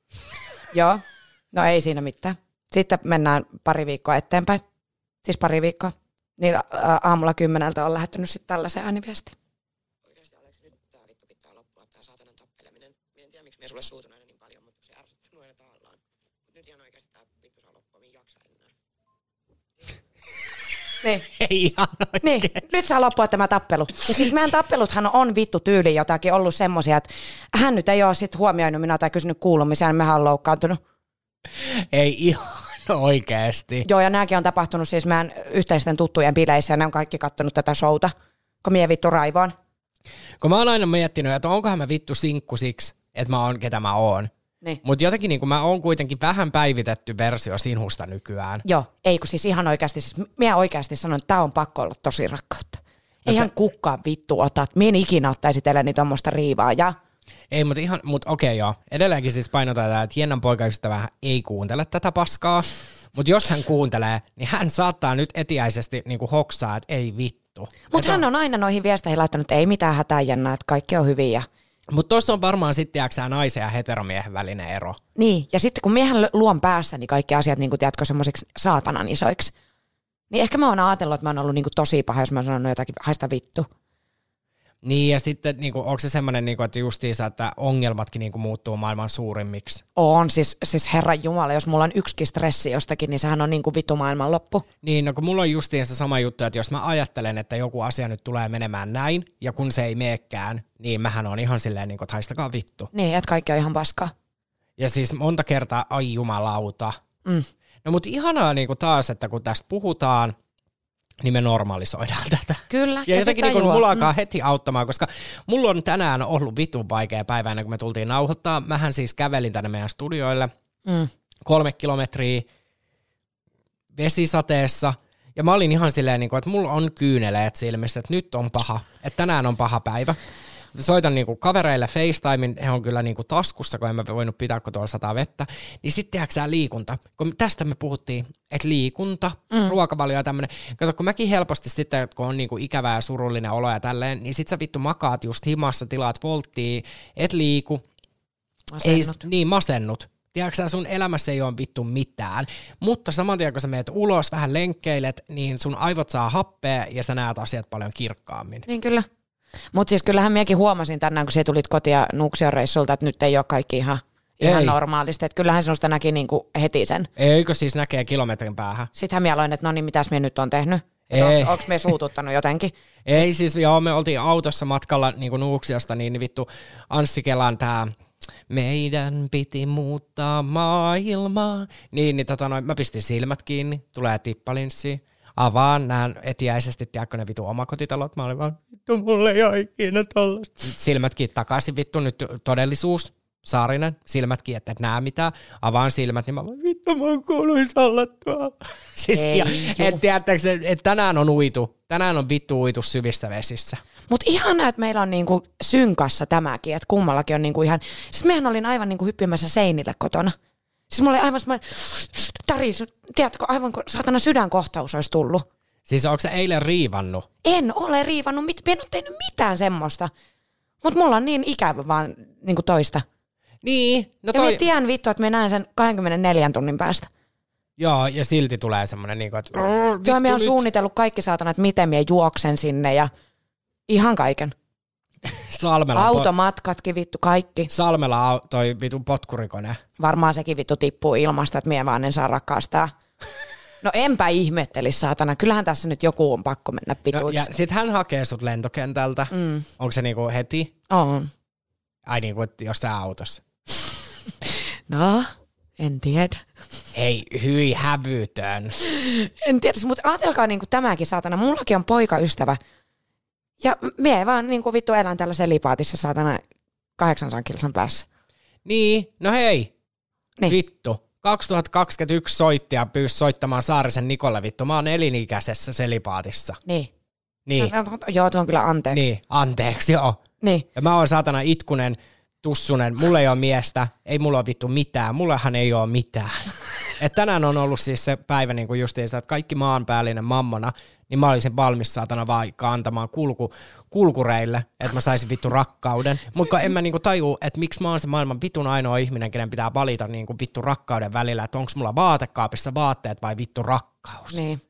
Joo, no ei siinä mitään. Sitten mennään pari viikkoa eteenpäin. Siis pari viikkoa. Niin aamulla 10 on lähettänyt sitten tällaisen ääniviestin. Oikeasti Aleksi, nyt tää vittu pitää loppua, tää saatanan tappeleminen. Mie en tiedä, miksi mie sulle suutun aina niin paljon, mutta se ärsyttää aina tahallaan. Mut nyt ihan oikeasti tää vittu saa loppua, mie jaksa enää. Niin. Ei ihan oikein. Niin, nyt saa loppua tämä tappelu. Ja siis meidän tappeluthan on vittu tyyli jotakin ollut semmosia, että hän nyt ei ole sit huomioinut minua tai kysynyt kuulumisia, niin mehän on loukkaantunut. Ei ihan oikeesti. Joo, ja nämäkin on tapahtunut siis meidän yhteisten tuttujen bileissä, ja ne on kaikki kattonut tätä showta, kun mie vittu raivoon. Kun mä oon aina miettinyt, että onkohan mä vittu sinkku siksi, että mä oon ketä mä oon. Niin. Mutta jotenkin niin mä oon kuitenkin vähän päivitetty versio sinusta nykyään. Joo, ei kun siis ihan oikeasti, siis minä oikeasti sanon, että tää on pakko olla tosi rakkautta. Eihän kukaan vittu ota, mie en ikinä ottaisi teille tommoista riivaa, ja... Ei, mutta okei joo. Edelleenkin siis painotetaan, että Jennan poikaystävä ei kuuntele tätä paskaa. Mutta jos hän kuuntelee, niin hän saattaa nyt etiäisesti niinku hoksaa, että ei vittu. Mutta hän on aina noihin viesteihin laittanut, että ei mitään hätää Jenna, että kaikki on hyvin ja... Mutta tuossa on varmaan sitten naisen ja heteromiehen välinen ero. Niin, ja sitten kun miehen luon päässä, niin kaikki asiat, niin tiedätkö, semmoisiksi saatanan isoiksi. Niin ehkä mä oon ajatellut, että mä oon ollut niin tosi paha, jos mä oon sanonut jotakin, haista vittu. Niin, ja sitten niinku, onko se semmoinen, niinku, että justiinsa, että ongelmatkin niinku, muuttuu maailman suurimmiksi? On, siis Herran Jumala, jos mulla on yksikin stressi jostakin, niin sehän on niinku vittu maailman loppu. Niin, no kun mulla on justiinsa sama juttu, että jos mä ajattelen, että joku asia nyt tulee menemään näin, ja kun se ei meekään, niin mähän on ihan silleen, niinku, että haistakaa vittu. Niin, että kaikki on ihan paskaa. Ja siis monta kertaa, ai jumalauta. No mutta ihanaa niinku taas, että kun tästä puhutaan, niin me normalisoidaan tätä. Kyllä. Ja jotenkin niin mulla alkaa heti auttamaan, koska mulla on tänään ollut vitun vaikea päivä ennen kuin me tultiin nauhoittaa. Mähän siis kävelin tänne meidän studioille 3 kilometriä vesisateessa. Ja mä olin ihan silleen, että mulla on kyyneleet silmissä, että nyt on paha, että tänään on paha päivä. Soitan niinku kavereille FaceTimein, he on kyllä niinku taskussa, kun en mä voinut pitää, kun tuolla sataa vettä. Niin sitten tiedätkö liikunta. Kun tästä me puhuttiin, että liikunta, ruokavalio ja tämmönen. Kato, kun mäkin helposti sitten, kun on niinku ikävä ja surullinen olo ja tälleen, niin sit sä vittu makaat just himassa, tilaat volttia, et liiku. Masennut. Masennut. Tiedätkö sä, sun elämässä ei ole vittu mitään. Mutta saman tien, kun sä meet ulos, vähän lenkkeilet, niin sun aivot saa happea ja sä näet asiat paljon kirkkaammin. Niin kyllä. Mutta siis kyllähän minäkin huomasin tänään, kun sä tulit kotia Nuuksion reissulta, että nyt ei ole kaikki ihan normaalisti. Että kyllähän sinusta näki niinku heti sen. Eikö siis näkee kilometrin päähän? Sittenhän minä aloin, että no niin, mitäs minä nyt on tehnyt? Onko me suututtanut jotenkin? Ei siis, joo, me oltiin autossa matkalla niin kuin Nuuksiosta, niin vittu Anssi Kelan tää meidän piti muuttaa maailmaa. Niin mä pistin silmät kiinni, tulee tippalinssi. Avaan, näen etiäisesti, tiedätkö ne vitu omakotitalot. Mä olin vaan, vittu mulle ei ole ikinä tollaista. Silmätkin takaisin, vittu nyt todellisuus, Saarinen, silmätkin, että et näe mitään. Avaan silmät, niin mä vaan, vittu mä oon kuuluisa olla tuolla. Siis, että tänään on uitu, tänään on vittu uitu syvissä vesissä. Mut ihanaa, että meillä on niinku synkassa tämäkin, että kummallakin on niinku ihan, siis mehän olin aivan niinku hyppimässä seinille kotona. Siis mulla oli aivan semmoinen taris, tiedätkö, aivan kuin saatana sydänkohtaus olisi tullut. Siis onko sä eilen riivannut? En ole riivannut, en ole tehnyt mitään semmoista. Mutta mulla on niin ikävä vaan niinku toista. Niin. No ja mä tiedän vittu, että mä näen sen 24 tunnin päästä. Joo, ja silti tulee semmoinen niinku, että... Joo, mä oon suunnitellut kaikki saatana, että miten mä juoksen sinne ja ihan kaiken. Salmela automatkatkin vittu kaikki. Salmela toi vittu potkurikone. Varmaan sekin vittu tippuu ilmasta, että mie vaan en saa rakastaa. No enpä ihmettelisi saatana, kyllähän tässä nyt joku on pakko mennä vituiksi. No, ja sit hän hakee sut lentokentältä. Onko se niinku heti? On. Ai niinku, jos sä autossa. No, en tiedä. Hei, hyi hävytön. En tiedä, mutta ajatelkaa niinku tämäkin saatana, mullakin on poikaystävä. Ja mie vaan niinku vittu elän tällä selipaatissa saatana 800 kilsan päässä. Niin, no hei. Niin. Vittu. 2021 soittaja pyysi soittamaan Saarisen Nikolle vittu. Mä oon elinikäisessä selipaatissa. Niin. Niin. No, joo, tuon kyllä anteeksi. Niin, anteeksi, joo. Niin. Ja mä oon saatana itkunen, tussunen, mulla ei ole miestä, ei mulla ole vittu mitään, mullahan ei ole mitään. Et tänään on ollut siis se päivä niin kuin justiin sitä, että kaikki maanpäällinen mammona, niin mä olisin valmis saatana vaikka antamaan kulkureille, että mä saisin vittu rakkauden. Mutta en mä niinku tajuu, että miksi mä oon se maailman vitun ainoa ihminen, kenen pitää valita niinku vittu rakkauden välillä, että onko mulla vaatekaapissa vaatteet vai vittu rakkaus. Niin.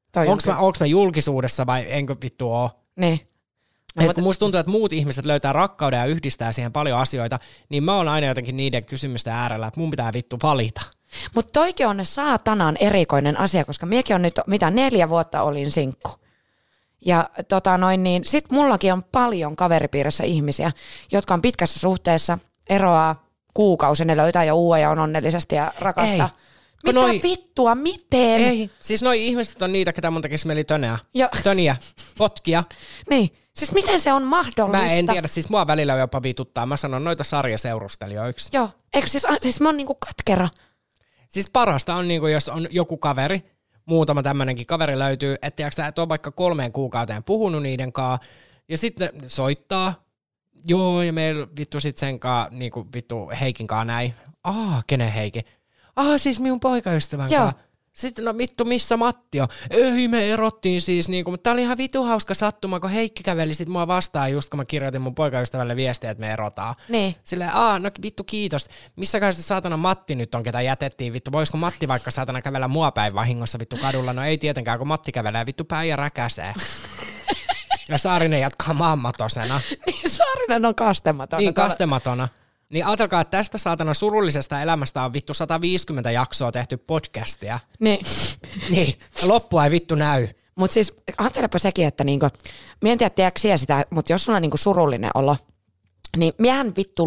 Onko mä julkisuudessa vai enkö vittu oo? Niin. No, kun musta tuntuu, että muut ihmiset löytää rakkauden ja yhdistää siihen paljon asioita, niin mä oon aina jotenkin niiden kysymysten äärellä, että mun pitää vittu valita. Mutta toikin on saatanan erikoinen asia, koska miekin on nyt, 4 vuotta olin sinkku. Ja niin sit mullakin on paljon kaveripiirissä ihmisiä, jotka on pitkässä suhteessa, eroaa kuukausi, ne löytää jo uuden ja on onnellisesti ja rakasta. Mitä vittua, miten? Ei, siis noi ihmiset on niitä, ketä mun tekisi mieli töniä, potkia. Niin, siis miten se on mahdollista? Mä en tiedä, siis mua välillä jopa vituttaa. Mä sanon noita sarjaseurustelijoiksi. Joo, eikö siis mä oon niinku katkera? Siis parasta on niinku, jos on joku kaveri, muutama tämmönenkin kaveri löytyy, että et ole vaikka 3 kuukauteen puhunut niiden kanssa, ja sitten soittaa, joo, ja meillä vittu sit sen kanssa, niinku vittu Heikin kanssa näin. Kenen Heikki? Siis minun poikaystävän kanssa. Sitten no vittu, missä Matti on? Ei, me erottiin siis niinku, mutta tää oli ihan vitu hauska sattuma, kun Heikki käveli sit mua vastaan just kun mä kirjoitin mun poikaystävälle viestiä, että me erotaan. Niin. Silleen, no vittu kiitos. Missäkään se saatana Matti nyt on, ketä jätettiin vittu? Voisiko Matti vaikka saatana kävellä mua päin vahingossa vittu kadulla? No ei tietenkään, kun Matti kävelee vittu päin ja räkäsee. Ja Saarinen jatkaa maanmatosena. Niin, Saarinen on kastematona. Niin, kastematona. Niin ajatelkaa, että tästä saatana surullisesta elämästä on vittu 150 jaksoa tehty podcastia. Niin. Niin, loppua ei vittu näy. Mutta siis ajattelepa sekin, että niinku, mä en tiedä tiedätkö sitä, mutta jos sulla on niinku surullinen olo, niin miehän vittu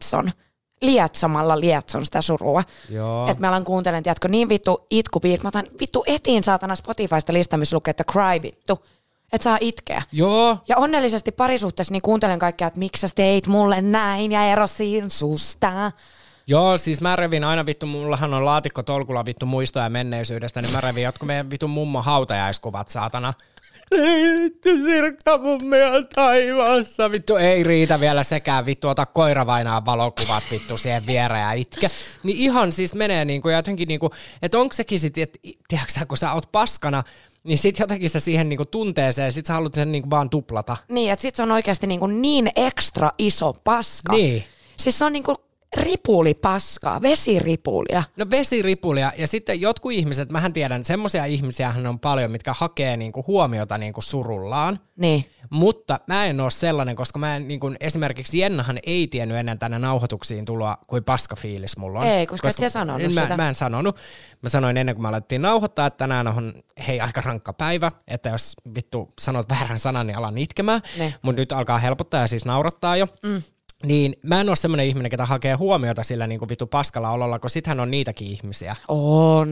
lietsomalla lietson sitä surua. Että mä alan kuuntelen, tiedätkö, niin vittu itkupiit, mä otan vittu etiin saatana Spotifysta lista, missä lukee, että cry vittu. Että saa itkeä. Joo. Ja onnellisesti parisuhteessa niin kuuntelen kaikkea, että miksi sä teit mulle näin ja erosin susta. Joo, siis mä revin aina vittu, mullahan on laatikko tolkulla vittu muistoja menneisyydestä, niin mä revin jotkut meidän vittu mummon hautajaiskuvat, saatana. Vittu Sirkka mummia taivaassa. Vittu ei riitä vielä sekään, vittu ota koiravainaa valokuvat vittu siihen viereen ja itke. Niin ihan siis menee niinku jotenkin niinku, että onko sekin sit, että tiedätkö kun sä oot paskana, niin sit jotenkin sä siihen niinku tunteeseen, sit sä haluat sen niinku vaan tuplata. Niin, että sit se on oikeasti niin ekstra iso paska. Niin. Siis se on niinku ripulipaskaa, vesiripulia. No vesiripulia, ja sitten jotkut ihmiset, mähän tiedän, semmoisia ihmisiähän on paljon, mitkä hakee niinku huomiota niinku surullaan. Niin. Mutta mä en ole sellainen, koska mä en, niinku, esimerkiksi Jennahan ei tiennyt ennen tänne nauhoituksiin tuloa, kuin paskafiilis mulla on. Ei, koska et sä sanonut sitä. Mä en sanonut. Mä sanoin ennen kuin me alettiin nauhoittaa, että tänään on aika rankka päivä, että jos vittu sanot väärän sanan, niin alan itkemään. Mutta nyt alkaa helpottaa ja siis naurattaa jo. Niin mä en ole semmoinen ihminen, ketä hakee huomiota sillä niinku vittu paskalla ololla, kun sittenhän on niitäkin ihmisiä. On.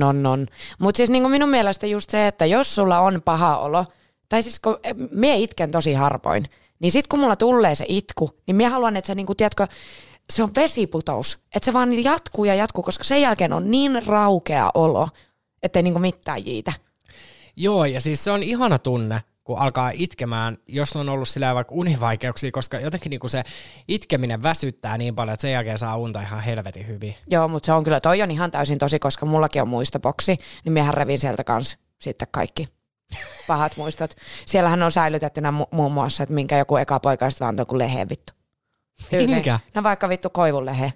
Mutta siis niinku minun mielestä just se, että jos sulla on paha olo, tai siis kun mie itken tosi harvoin, niin sit kun mulla tulee se itku, niin mie haluan, että se niinku, tiedätkö, se on vesiputous. Että se vaan jatkuu, koska sen jälkeen on niin raukea olo, ettei niinku mitään jiitä. Joo, ja siis se on ihana tunne, kun alkaa itkemään, jos on ollut sillä vaikka univaikeuksia, koska jotenkin niinku se itkeminen väsyttää niin paljon, että sen jälkeen saa unta ihan helvetin hyvin. Joo, mutta se on kyllä, toi on ihan täysin tosi, koska mullakin on muistoboksi, niin miehän revin sieltä kans sitten kaikki pahat muistot. Siellähän on säilytettynä muun muassa, että minkä joku eka poikaista antoi kuin leheen vittu. Minkä? No vaikka vittu koivun lehe.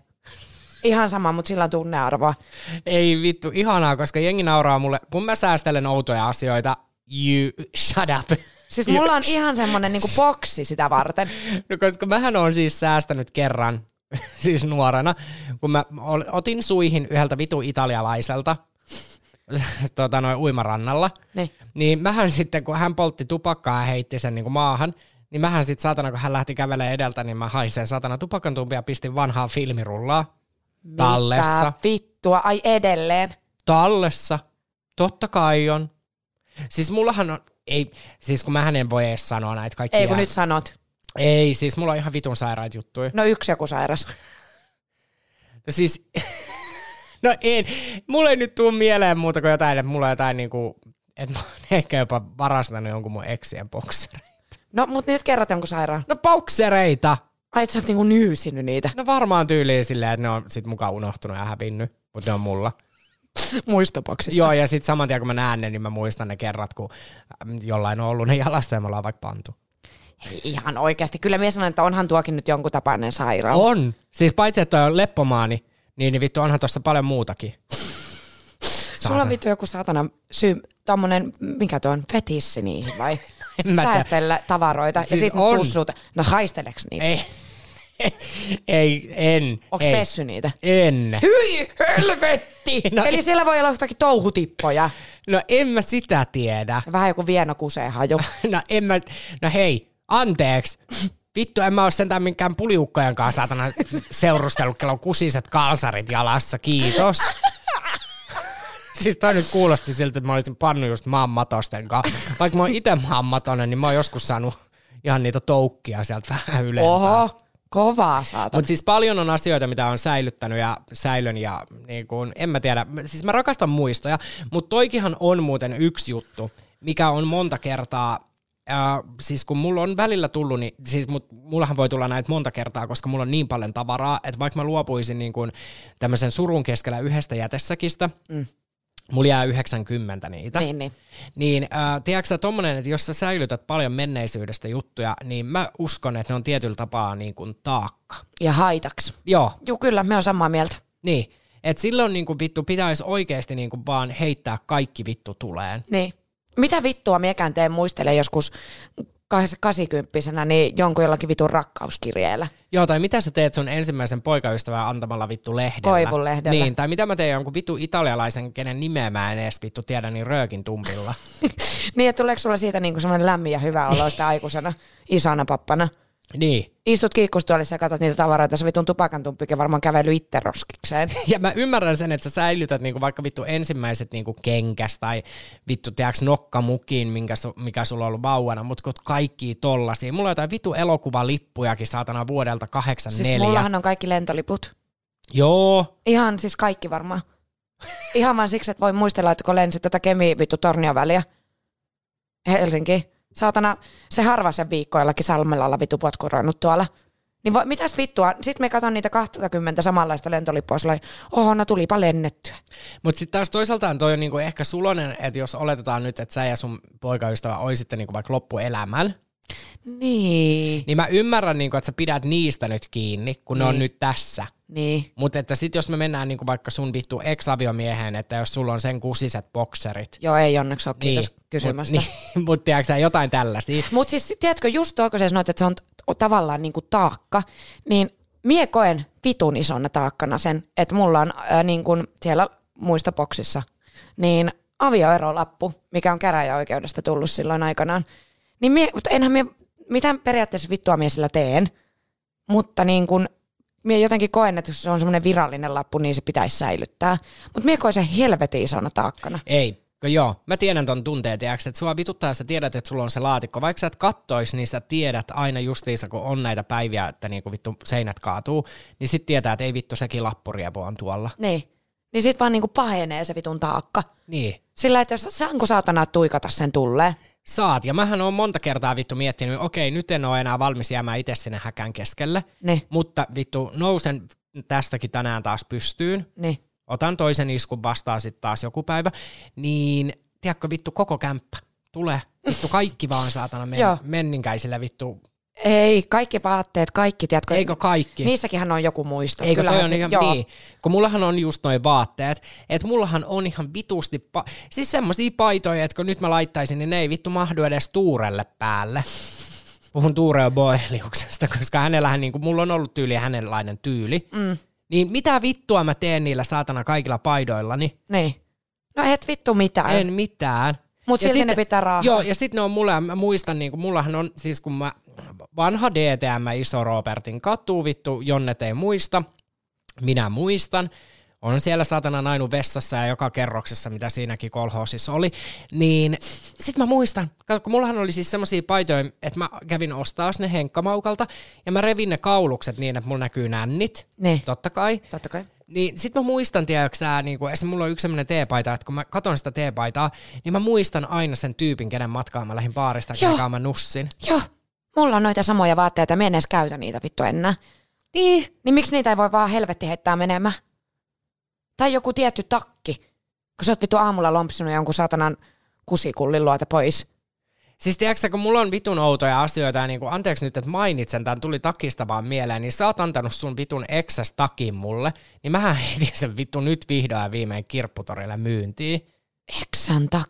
Ihan sama, mutta sillä on tunnearvoa. Ei vittu, ihanaa, koska jengi nauraa mulle, kun mä säästelen outoja asioita, you shut up. Siis mulla on ihan semmonen niinku boksi sitä varten. No koska mähän on siis säästänyt kerran, siis nuorena, kun mä otin suihin yhdeltä vitu italialaiselta uimarannalla, niin mähän sitten, kun hän poltti tupakkaa ja heitti sen niinku maahan, niin mähän sitten saatana, kun hän lähti kävelemään edeltä, niin mä hain sen saatana tupakantumpia ja pistin vanhaa filmirullaa. Tallessa. Mitä vittua? Ai edelleen? Tallessa. Totta kai on. Siis mullahan on, ei, siis kun mähän en voi edes sanoa näitä kaikkia. Ei kun nyt sanot. Ei, siis mulla on ihan vitun sairaat juttuja. No yksi joku sairas. No siis, no en, mulla ei nyt tuu mieleen muuta kuin jotain, että mulla on jotain niinku, että mä oon ehkä jopa varastanut jonkun mun eksien boksereita. No mut nyt kerrot jonkun sairaan. No boksereita! Ai et sä oot niinku nyysinyt niitä. No varmaan tyyliin silleen, että ne on sit mukaan unohtunut ja hävinnyt, mutta ne on mulla. Muistoboksissa. Joo, ja sit saman tien kun mä näen ne, niin mä muistan ne kerrat, kun jollain on ollut ne jalasta ja me ollaan vaikka pantu. Hei, ihan oikeasti. Kyllä mies sanon, että onhan tuokin nyt jonkun tapainen sairaus. On. Siis paitsi, että toi on leppomaani, niin vittu onhan tuossa paljon muutakin. Sulla on vittu joku saatana tommonen, mikä tuo on, fetissi niihin vai? En mä tiedä. Säästellä tavaroita Siis ja sit on. pussuuta. No haisteleks niitä? En. Onks ei. pessy niitä? En. Hyi helvetti! No Eli siellä voi olla jotakin touhutippoja. No en mä sitä tiedä. Vähän joku Vieno kuseen haju. No hei, anteeksi. Vittu, en mä oo sentään minkään puliukkojen kanssa saatana seurustellut, kello on kusiset kalsarit jalassa, kiitos. Siis toi nyt kuulosti siltä, että mä olisin pannut just maanmatosten kanssa. Vaikka mä oon ite maanmatonen, niin mä oon joskus saanut ihan niitä toukkia sieltä vähän ylempää. Oho, kovaa saatan. Mutta siis paljon on asioita, mitä on säilyttänyt ja säilön ja niin kuin, en mä tiedä. Siis mä rakastan muistoja, mutta toikinhan on muuten yksi juttu, mikä on monta kertaa, siis kun mulla on välillä tullut, niin siis mullahan voi tulla näitä monta kertaa, koska mulla on niin paljon tavaraa, että vaikka mä luopuisin niin kuin tämmöisen surun keskellä yhdestä jätesäkistä, mulla jää 90 niitä. Niin tiedätkö sä tommonen, että jos sä säilytät paljon menneisyydestä juttuja, niin mä uskon, että ne on tietyllä tapaa niin kuin taakka. Ja haitaks. Joo. Joo, kyllä, me on samaa mieltä. Niin, että silloin niin kuin vittu pitäisi oikeasti niin kuin vaan heittää kaikki vittu tuleen. Niin. Mitä vittua miekään teen muistele joskus 80-vuotiaana niin jonkun jollakin vitun rakkauskirjeellä. Joo, tai mitä sä teet sun ensimmäisen poikaystävän antamalla vittu lehdellä? Koivun lehdellä. Niin, tai mitä mä teen jonkun vittu italialaisen, kenen nimeä mä en edes vittu tiedä, niin röökin tumpilla. Niin, että tuleeko sulla siitä niinku semmoinen lämmin ja hyvä olo sitä aikuisena, isona pappana? Niin. Istut kiikkustuolissa ja katsot niitä tavaroita, se vitun tupakantumppikin varmaan kävely itse roskikseen. Ja mä ymmärrän sen, että sä säilytät niinku vaikka vittu ensimmäiset niinku kenkäs tai vittu tiiäks nokkamukin, mikä sulla on ollut vauvana, mutta kaikki tollasia. Mulla on jotain vittu elokuvalippujakin saatana vuodelta 84. Siis mullahan on kaikki lentoliput. Joo. Ihan siis kaikki varmaan. Ihan vaan siksi, että voi muistella, että kun lensit tätä Kemi vittu Tornion väliä Helsinkiin. Saatana, se harva sen viikko jollakin Salmelalla vittu potkuroinut tuolla. Niin mitäs vittua? Sitten me katon niitä 20 samanlaista lentolippua, oho, no tulipa lennettyä. Mutta sitten taas toisaaltaan toi on niinku ehkä sulonen, että jos oletetaan nyt, että sä ja sun poikaystävä oisitte niinku vaikka loppuelämän, niin mä ymmärrän, niinku, että sä pidät niistä nyt kiinni, kun ne on nyt tässä. Niin. Mutta että sit jos me mennään niinku vaikka sun vittu ex-aviomieheen, että jos sulla on sen kusiset bokserit. Joo, ei onneksi ole, kiitos kysymästä. Mutta tiedätkö sä jotain tällaisia? Mutta siis tiedätkö, just toiko se sanoit, että se on tavallaan niinku taakka, niin mie koen vitun isona taakkana sen, että mulla on niinku siellä muistoboksissa niin avioerolappu, mikä on käräjäoikeudesta tullut silloin aikanaan. Niin mutta enhän mie mitään periaatteessa vittua mie sillä teen, mutta niin kun mie jotenkin koen, että jos se on semmoinen virallinen lappu, niin se pitäisi säilyttää. Mutta mie koen sen helvetin isona taakkana. Ei. Joo, mä tiedän ton tunteen, tiedätkö, että sua vituttaa, sä tiedät, että sulla on se laatikko. Vaikka sä et kattois, niin sä tiedät aina justiinsa, kun on näitä päiviä, että niinku vittu seinät kaatuu, niin sit tietää, että ei vittu sekin lappuriepu on tuolla. Niin sit vaan niinku pahenee se vitun taakka. Niin. Sillä, että jos saanko saatana tuikata sen tulleen? Saat, ja mähän oon monta kertaa vittu miettinyt, okei, nyt en ole enää valmis jäämään itse sinne häkän keskelle, mutta vittu nousen tästäkin tänään taas pystyyn. Otan toisen iskun vastaan sitten taas joku päivä, niin tiedätkö vittu koko kämppä tulee. Vittu kaikki vaan saatana menninkäisillä vittu. Ei, kaikki vaatteet, kaikki, tiedätkö? Eikö kaikki? Niissäkin on joku muisto. Eikö toi on ihan niin? Kun mullahan on just noi vaatteet, että mullahan on ihan vitusti, siis semmosia paitoja, että kun nyt mä laittaisin, niin ne ei vittu mahdu edes Tuurelle päälle. Puhun Tuure Boeliuksesta, koska hänellähän, niin kuin mulla on ollut tyyli hänenlainen tyyli. Niin mitä vittua mä teen niillä saatana kaikilla paidoillani? Niin. No et vittu mitään. En mitään. Mut silti ne pitää raahaa. Joo, ja sit ne on mulle, mä muistan, niin kuin mullahan on, siis kun mä vanha DTM Iso Robertin katu, vittu, Jonnet ei muista, minä muistan. On siellä saatana nainu vessassa ja joka kerroksessa, mitä siinäkin kolhoosissa oli. Niin sit mä muistan, kun mullahan oli siis semmosia paitoja, että mä kävin ostaa ne Henkkamaukalta ja mä revin ne kaulukset niin, että mulla näkyy nännit. Ne. Totta kai. Niin sit mä muistan, tiedätkö sä, niinku, mulla on yksi semmonen teepaita, että kun mä katon sitä teepaitaa, niin mä muistan aina sen tyypin, kenen matkaan mä lähdin baarista, kenenkaan mä nussin. Joo, mulla on noita samoja vaatteita, mä en edes käytä niitä vittu enää. Niin miksi niitä ei voi vaan helvetti heittää menemään? Tai joku tietty takki, kun sä oot vittu aamulla lompsinut jonkun saatanan kusikullin luota pois. Siis tiedätkö, kun mulla on vitun outoja asioita, ja niin kuin, anteeksi nyt, että mainitsen, tämän tuli takista vaan mieleen, niin sä oot antanut sun vitun exäs takin mulle, niin mähän heitin sen vittu nyt vihdoin ja viimein kirpputorille myyntiin. Eksän takin?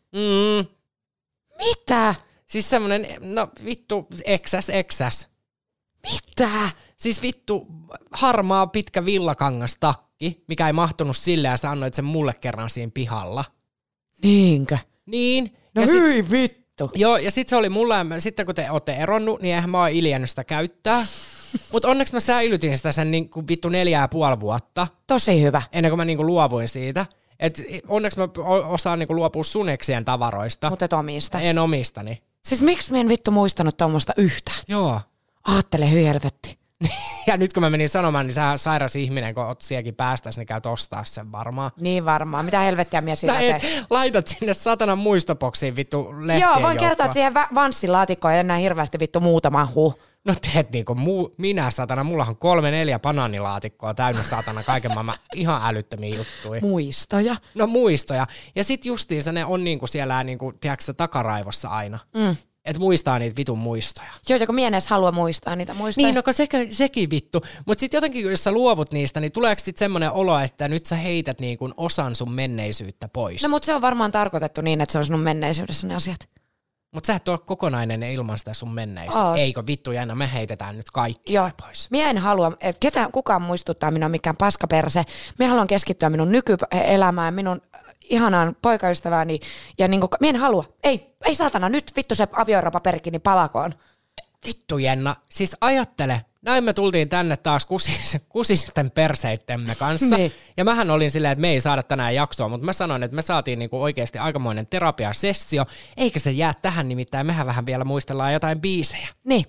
Mitä? Siis semmonen, no vittu, XS. Mitä? Siis vittu, harmaa pitkä villakangastakki, mikä ei mahtunut silleen ja sä annoit sen mulle kerran siinä pihalla. Niinkö? Niin. No ja hyi vittu. Joo, ja sit se oli mulle, sitten kun te ootte eronnut, niin eihän mä oon iljännyt sitä käyttää. Mut onneksi mä säilytin sitä sen niinku vittu 4,5 vuotta. Tosi hyvä. Ennen kuin mä niinku luovuin siitä. Et onneksi mä osaan niinku luopua sun eksien tavaroista. Mutta et omista. En omistani. Siis miksi mä en vittu muistanut tuommoista yhtään? Joo. Aattele hyi helvetti. Ja nyt kun mä menin sanomaan, niin sä sairas ihminen, kun oot sielläkin päästäs, niin käyt ostaa sen varmaan. Niin varmaan. Mitä helvettiä mies siitä tee? Laitat sinne satanan muistoboksiin vittu lehtien Joo, voin kertoa, että siihen vanssilaatikkoon ei enää hirveästi vittu muutama No teet niinku minä satana, mullahan 3-4 banaanilaatikkoa täynnä satana kaiken maailman ihan älyttömiä juttuja. Muistoja. No muistoja. Ja sit justiinsa ne on niinku siellä niinku, tiedätkö, takaraivossa aina. Et muistaa niitä vitun muistoja. Joo, ja kun mie en edes halua muistaa niitä muistoja. Niin, no sekin vittu. Mut sit jotenkin, jos sä luovut niistä, niin tuleeko sit semmonen olo, että nyt sä heität niinku osan sun menneisyyttä pois? No mut se on varmaan tarkoitettu niin, että se on sinun menneisyydessä ne asiat. Mut sä et ole kokonainen ilman sitä sun menneisyyttä. Eikö vittu jännä, me heitetään nyt kaikki pois. Mie en halua, että kukaan muistuttaa minua mikään paskaperse. Mie haluan keskittyä minun nykyelämään, minun ihanaan poikaystävääni. Ja niinku, mie en halua. Ei saatana, nyt vittu se avioeropaperikki, niin palakoon. Vittu Jenna, siis ajattele. Näin me tultiin tänne taas kusisten perseittemme kanssa. Niin. Ja mähän olin silleen, että me ei saada tänään jaksoa, mutta mä sanoin, että me saatiin niinku oikeasti aikamoinen terapiasessio. Eikä se jää tähän, nimittäin mehän vähän vielä muistellaan jotain biisejä. Niin.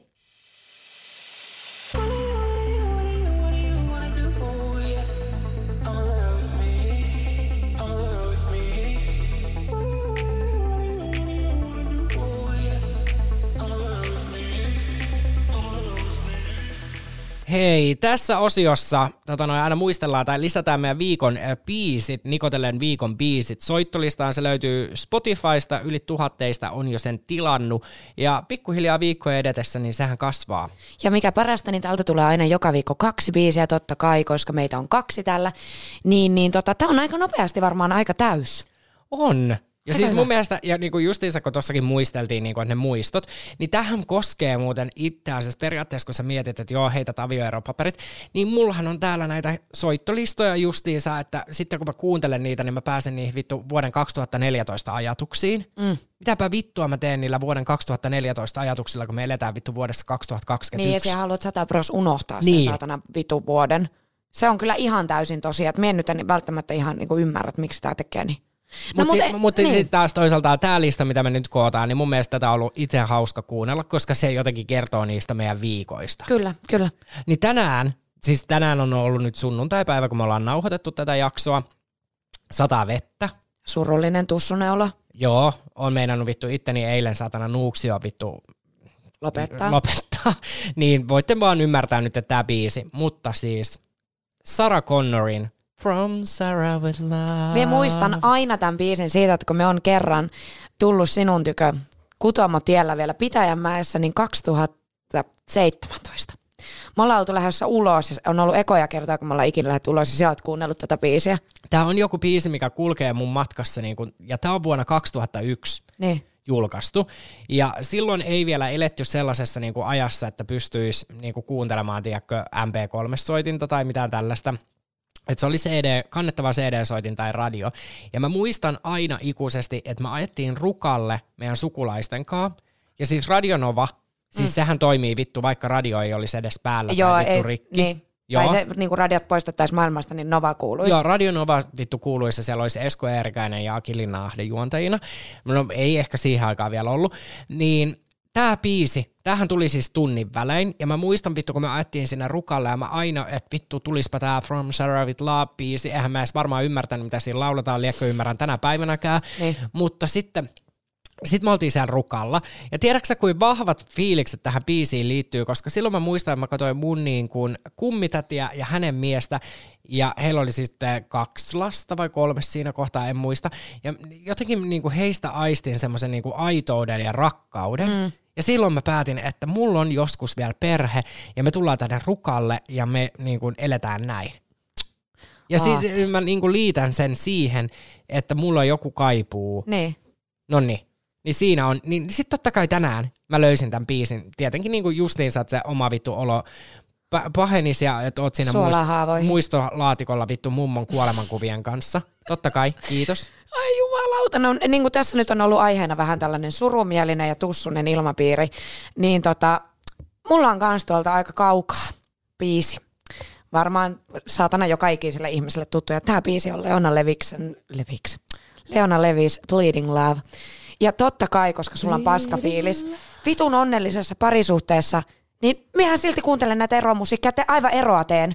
Hei, tässä osiossa aina muistellaan tai lisätään meidän viikon biisit, Nikotellen viikon biisit. Soittolistaan se löytyy Spotifysta, yli 1000 teistä on jo sen tilannut ja pikkuhiljaa viikkojen edetessä, niin sehän kasvaa. Ja mikä parasta, niin täältä tulee aina joka viikko 2 biisiä totta kai, koska meitä on 2 tällä. Tää on aika nopeasti varmaan aika täys. On. Ja siis mun mielestä, ja niinku justiinsa kun tossakin muisteltiin niinku, ne muistot, niin tähän koskee muuten itse asiassa periaatteessa, kun sä mietit, että joo, heität avioeropaperit, niin mullahan on täällä näitä soittolistoja justiinsa, että sitten kun mä kuuntelen niitä, niin mä pääsen niihin vittu vuoden 2014 ajatuksiin. Mitäpä vittua mä teen niillä vuoden 2014 ajatuksilla, kun me eletään vittu vuodessa 2021. Niin, ja sä haluat 100% unohtaa sen saatana vittu vuoden. Se on kyllä ihan täysin tosiaan, että mie nyt en välttämättä ihan niinku ymmärrä, että miksi tää tekee niin. Mutta niin. Sitten taas toisaalta tämä lista, mitä me nyt kootaan, niin mun mielestä tätä on ollut itse hauska kuunnella, koska se jotenkin kertoo niistä meidän viikoista. Kyllä. Niin tänään on ollut nyt sunnuntaipäivä, kun me ollaan nauhoitettu tätä jaksoa. Sataa vettä. Surullinen tussuneolo. Joo, on meinannut vittu itteni eilen satana nuuksio vittu lopettaa. Niin voitte vaan ymmärtää nyt, että tämä biisi. Mutta siis Sarah Connorin From Sarah with Love. Mie muistan aina tämän biisin siitä, että kun me on kerran tullut sinun tykö Kutomo-tiellä vielä Pitäjänmäessä, niin 2017. Me ollaan oltu lähdössä ulos ja on ollut ekoja kertaa, kun me ollaan ikinä lähdetty ulos ja sä oot kuunnellut tätä biisiä. Tää on joku biisi, mikä kulkee mun matkassa ja tää on vuonna 2001. Niin. Julkaistu. Ja silloin ei vielä eletty sellaisessa niinku ajassa, että pystyisi niinku kuuntelemaan, tiedätkö, MP3-soitinta tai mitään tällaista. Että se oli kannettava CD-soitin tai radio. Ja mä muistan aina ikuisesti, että me ajettiin Rukalle meidän sukulaisten kanssa. Ja siis Radio Nova, siis sehän toimii vittu, vaikka radio ei olisi edes päällä tai vittu rikki. Niin. Tai se niinku radiot poistettaisiin maailmasta, niin Nova kuuluisi. Joo, Radio Nova vittu kuuluisi, siellä olisi Esko Eerikäinen ja Aki Linnanahde juontajina. No ei ehkä siihen aikaan vielä ollut. Niin tää biisi, tämähän tuli siis tunnin välein, ja mä muistan vittu, kun me ajettiin sinne Rukalle, ja mä aina, että vittu tulispa tää From Sarah with Love biisi, eihän mä edes varmaan ymmärtänyt, mitä siinä lauletaan, liekö ymmärrän tänä päivänäkään, mutta sitten me oltiin siellä Rukalla, ja tiedätkö sä, kuin vahvat fiilikset tähän biisiin liittyy, koska silloin mä muistan, että mä katsoin mun niin kuin kummitätiä ja hänen miestä, ja heillä oli sitten 2 lasta vai 3 siinä kohtaa, en muista, ja jotenkin niin kuin heistä aistin semmoisen niin kuin aitouden ja rakkauden, ja silloin mä päätin, että mulla on joskus vielä perhe, ja me tullaan tänne Rukalle, ja me niin kuin eletään näin. Ja siis mä niin kuin liitän sen siihen, että mulla on joku kaipuu. Niin. Noniin. Niin siinä on, niin sit totta kai tänään mä löysin tämän biisin. Tietenkin niin kuin justiinsa, että se oma vittu olo pahenisi ja että oot siinä muistolaatikolla vittu mummon kuolemankuvien kanssa. Totta kai, kiitos. Ai jumalauta, no niin kuin tässä nyt on ollut aiheena vähän tällainen surumielinen ja tussunen ilmapiiri, niin mulla on kans tuolta aika kaukaa biisi. Varmaan saatana joka ikiselle ihmiselle tuttu, ja tää biisi on Leona Levis Bleeding Love. Ja totta kai, koska sulla on paskafiilis, vitun onnellisessa parisuhteessa, niin minähän silti kuuntelen näitä eromusiikkia, että aivan eroa teen.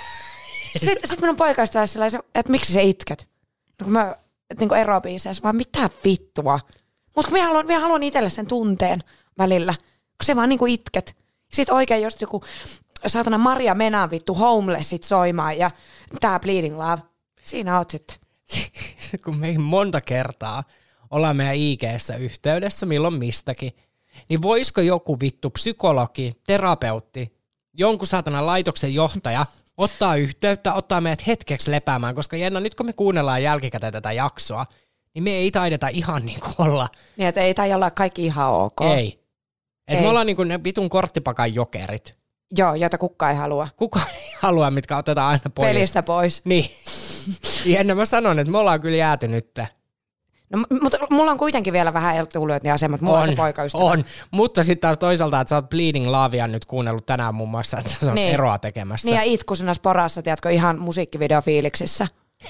Sitten minun poikaista sellaisen, että miksi sä itket? No kun mä, niin erobiiseissä, vaan mitä vittua. Mutta minä haluan itselle sen tunteen välillä, kun se vaan niin kuin itket. Sitten oikein just joku saatana Maria Menan vittu Homelessit soimaan ja tää Bleeding Love. Siinä oot sitten. Kun meihin monta kertaa ollaan meidän IG:ssä yhteydessä, milloin mistäkin, niin voisiko joku vittu psykologi, terapeutti, jonkun saatana laitoksen johtaja ottaa yhteyttä, ottaa meidät hetkeksi lepäämään, koska Jenna, nyt kun me kuunnellaan jälkikäteen tätä jaksoa, niin me ei taideta ihan niin kuin olla. Niin, että ei taida olla kaikki ihan ok. Ei. Että me ollaan niin kuin ne vitun korttipakan jokerit. Joo, joita kukaan ei halua. Kukaan ei halua, mitkä otetaan aina pois. Pelistä pois. Niin. Jenna, mä sanon, että me ollaan kyllä jääty nyt. No, mutta mulla on kuitenkin vielä vähän eltuulyöt asemat. Mulla on se poikaystävä. On, mutta sitten taas toisaalta, että sä oot Bleeding Lovea nyt kuunnellut tänään muun muassa, että sä oot eroa tekemässä. Niin ja itkusena sporassa, tiedätkö, ihan musiikkivideofiiliksissä.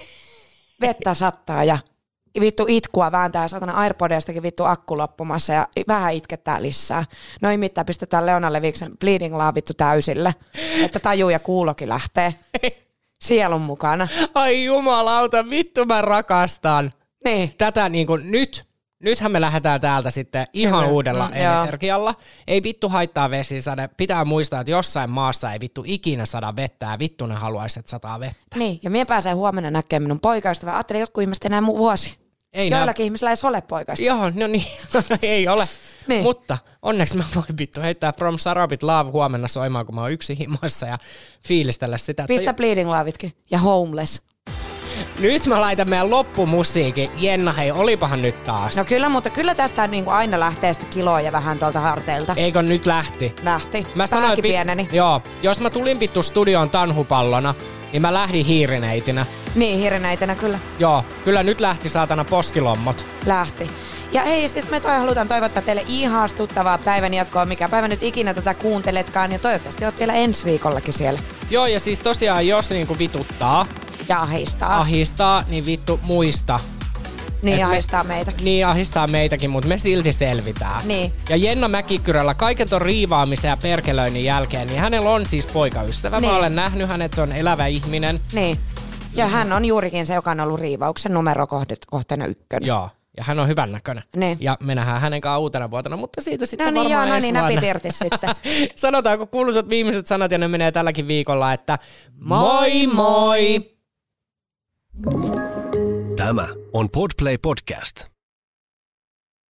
Vettä sattaa ja vittu itkua vääntää satana AirPodeistakin vittu akku loppumassa ja vähän itkettää lisää. No ei mitään, pistetään Leona Leviksen Bleeding Love vittu täysille, että taju ja kuulokin lähtee sielun mukana. Ai jumalauta, vittu mä rakastan. Niin. Tätä niin kuin nythän me lähdetään täältä sitten ihan uudella energialla. Ei vittu haittaa vesisade. Pitää muistaa, että jossain maassa ei vittu ikinä sada vettä ja vittu ne haluaisi, että sataa vettä. Niin, ja minä pääsen huomenna näkemään minun poikaystävää. Ajattelin, jotkut ihmiset enää mun vuosi. Joillakin ihmisillä ei ole poikaystävää. Joo, no niin, ei ole. Niin. Mutta onneksi mä voin vittu heittää From Sarabit Love huomenna soimaan, kun mä oon yksin himassa ja fiilistellä sitä. Pistä Bleeding Loveitkin ja Homeless. Nyt mä laitan meidän loppumusiikin. Jenna, hei, olipahan nyt taas. No kyllä, mutta kyllä tästä niin kuin aina lähtee sitä kiloja vähän tuolta harteilta. Eikö nyt lähti? Lähti. Mä sanoin, pieneni. Joo, jos mä tulin vittu studioon tanhupallona, niin mä lähdin hiirineitinä. Niin, hiirineitinä kyllä. Joo, kyllä nyt lähti saatana poskilommot. Lähti. Ja hei, siis me halutaan toivottaa teille ihastuttavaa päivän jatkoa, mikä päivä nyt ikinä tätä kuunteletkaan, ja toivottavasti oot vielä ensi viikollakin siellä. Joo, ja siis tosiaan, jos niinku vituttaa ja ahistaa, niin vittu muista. Niin ahistaa meitäkin. Niin ahistaa meitäkin, mutta me silti selvitään. Niin. Ja Jenna Mäkikyrällä kaiken ton riivaamisen ja perkelöinnin jälkeen, niin hänellä on siis poikaystävä. Niin. Mä olen nähnyt hänet, se on elävä ihminen. Niin. Ja hän on juurikin se, joka on ollut riivauksen numerokohteena 1. Joo. Ja hän on hyvän näköinen. Niin. Ja me nähdään hänen kanssaan uutena vuotena, mutta siitä sitten no niin, varmaan joo, ensi vuonna. näpit irti sitten. Sanotaanko kuuluisat viimeiset sanat ja ne menee tälläkin viikolla, että moi moi! Tämä on Podplay Podcast.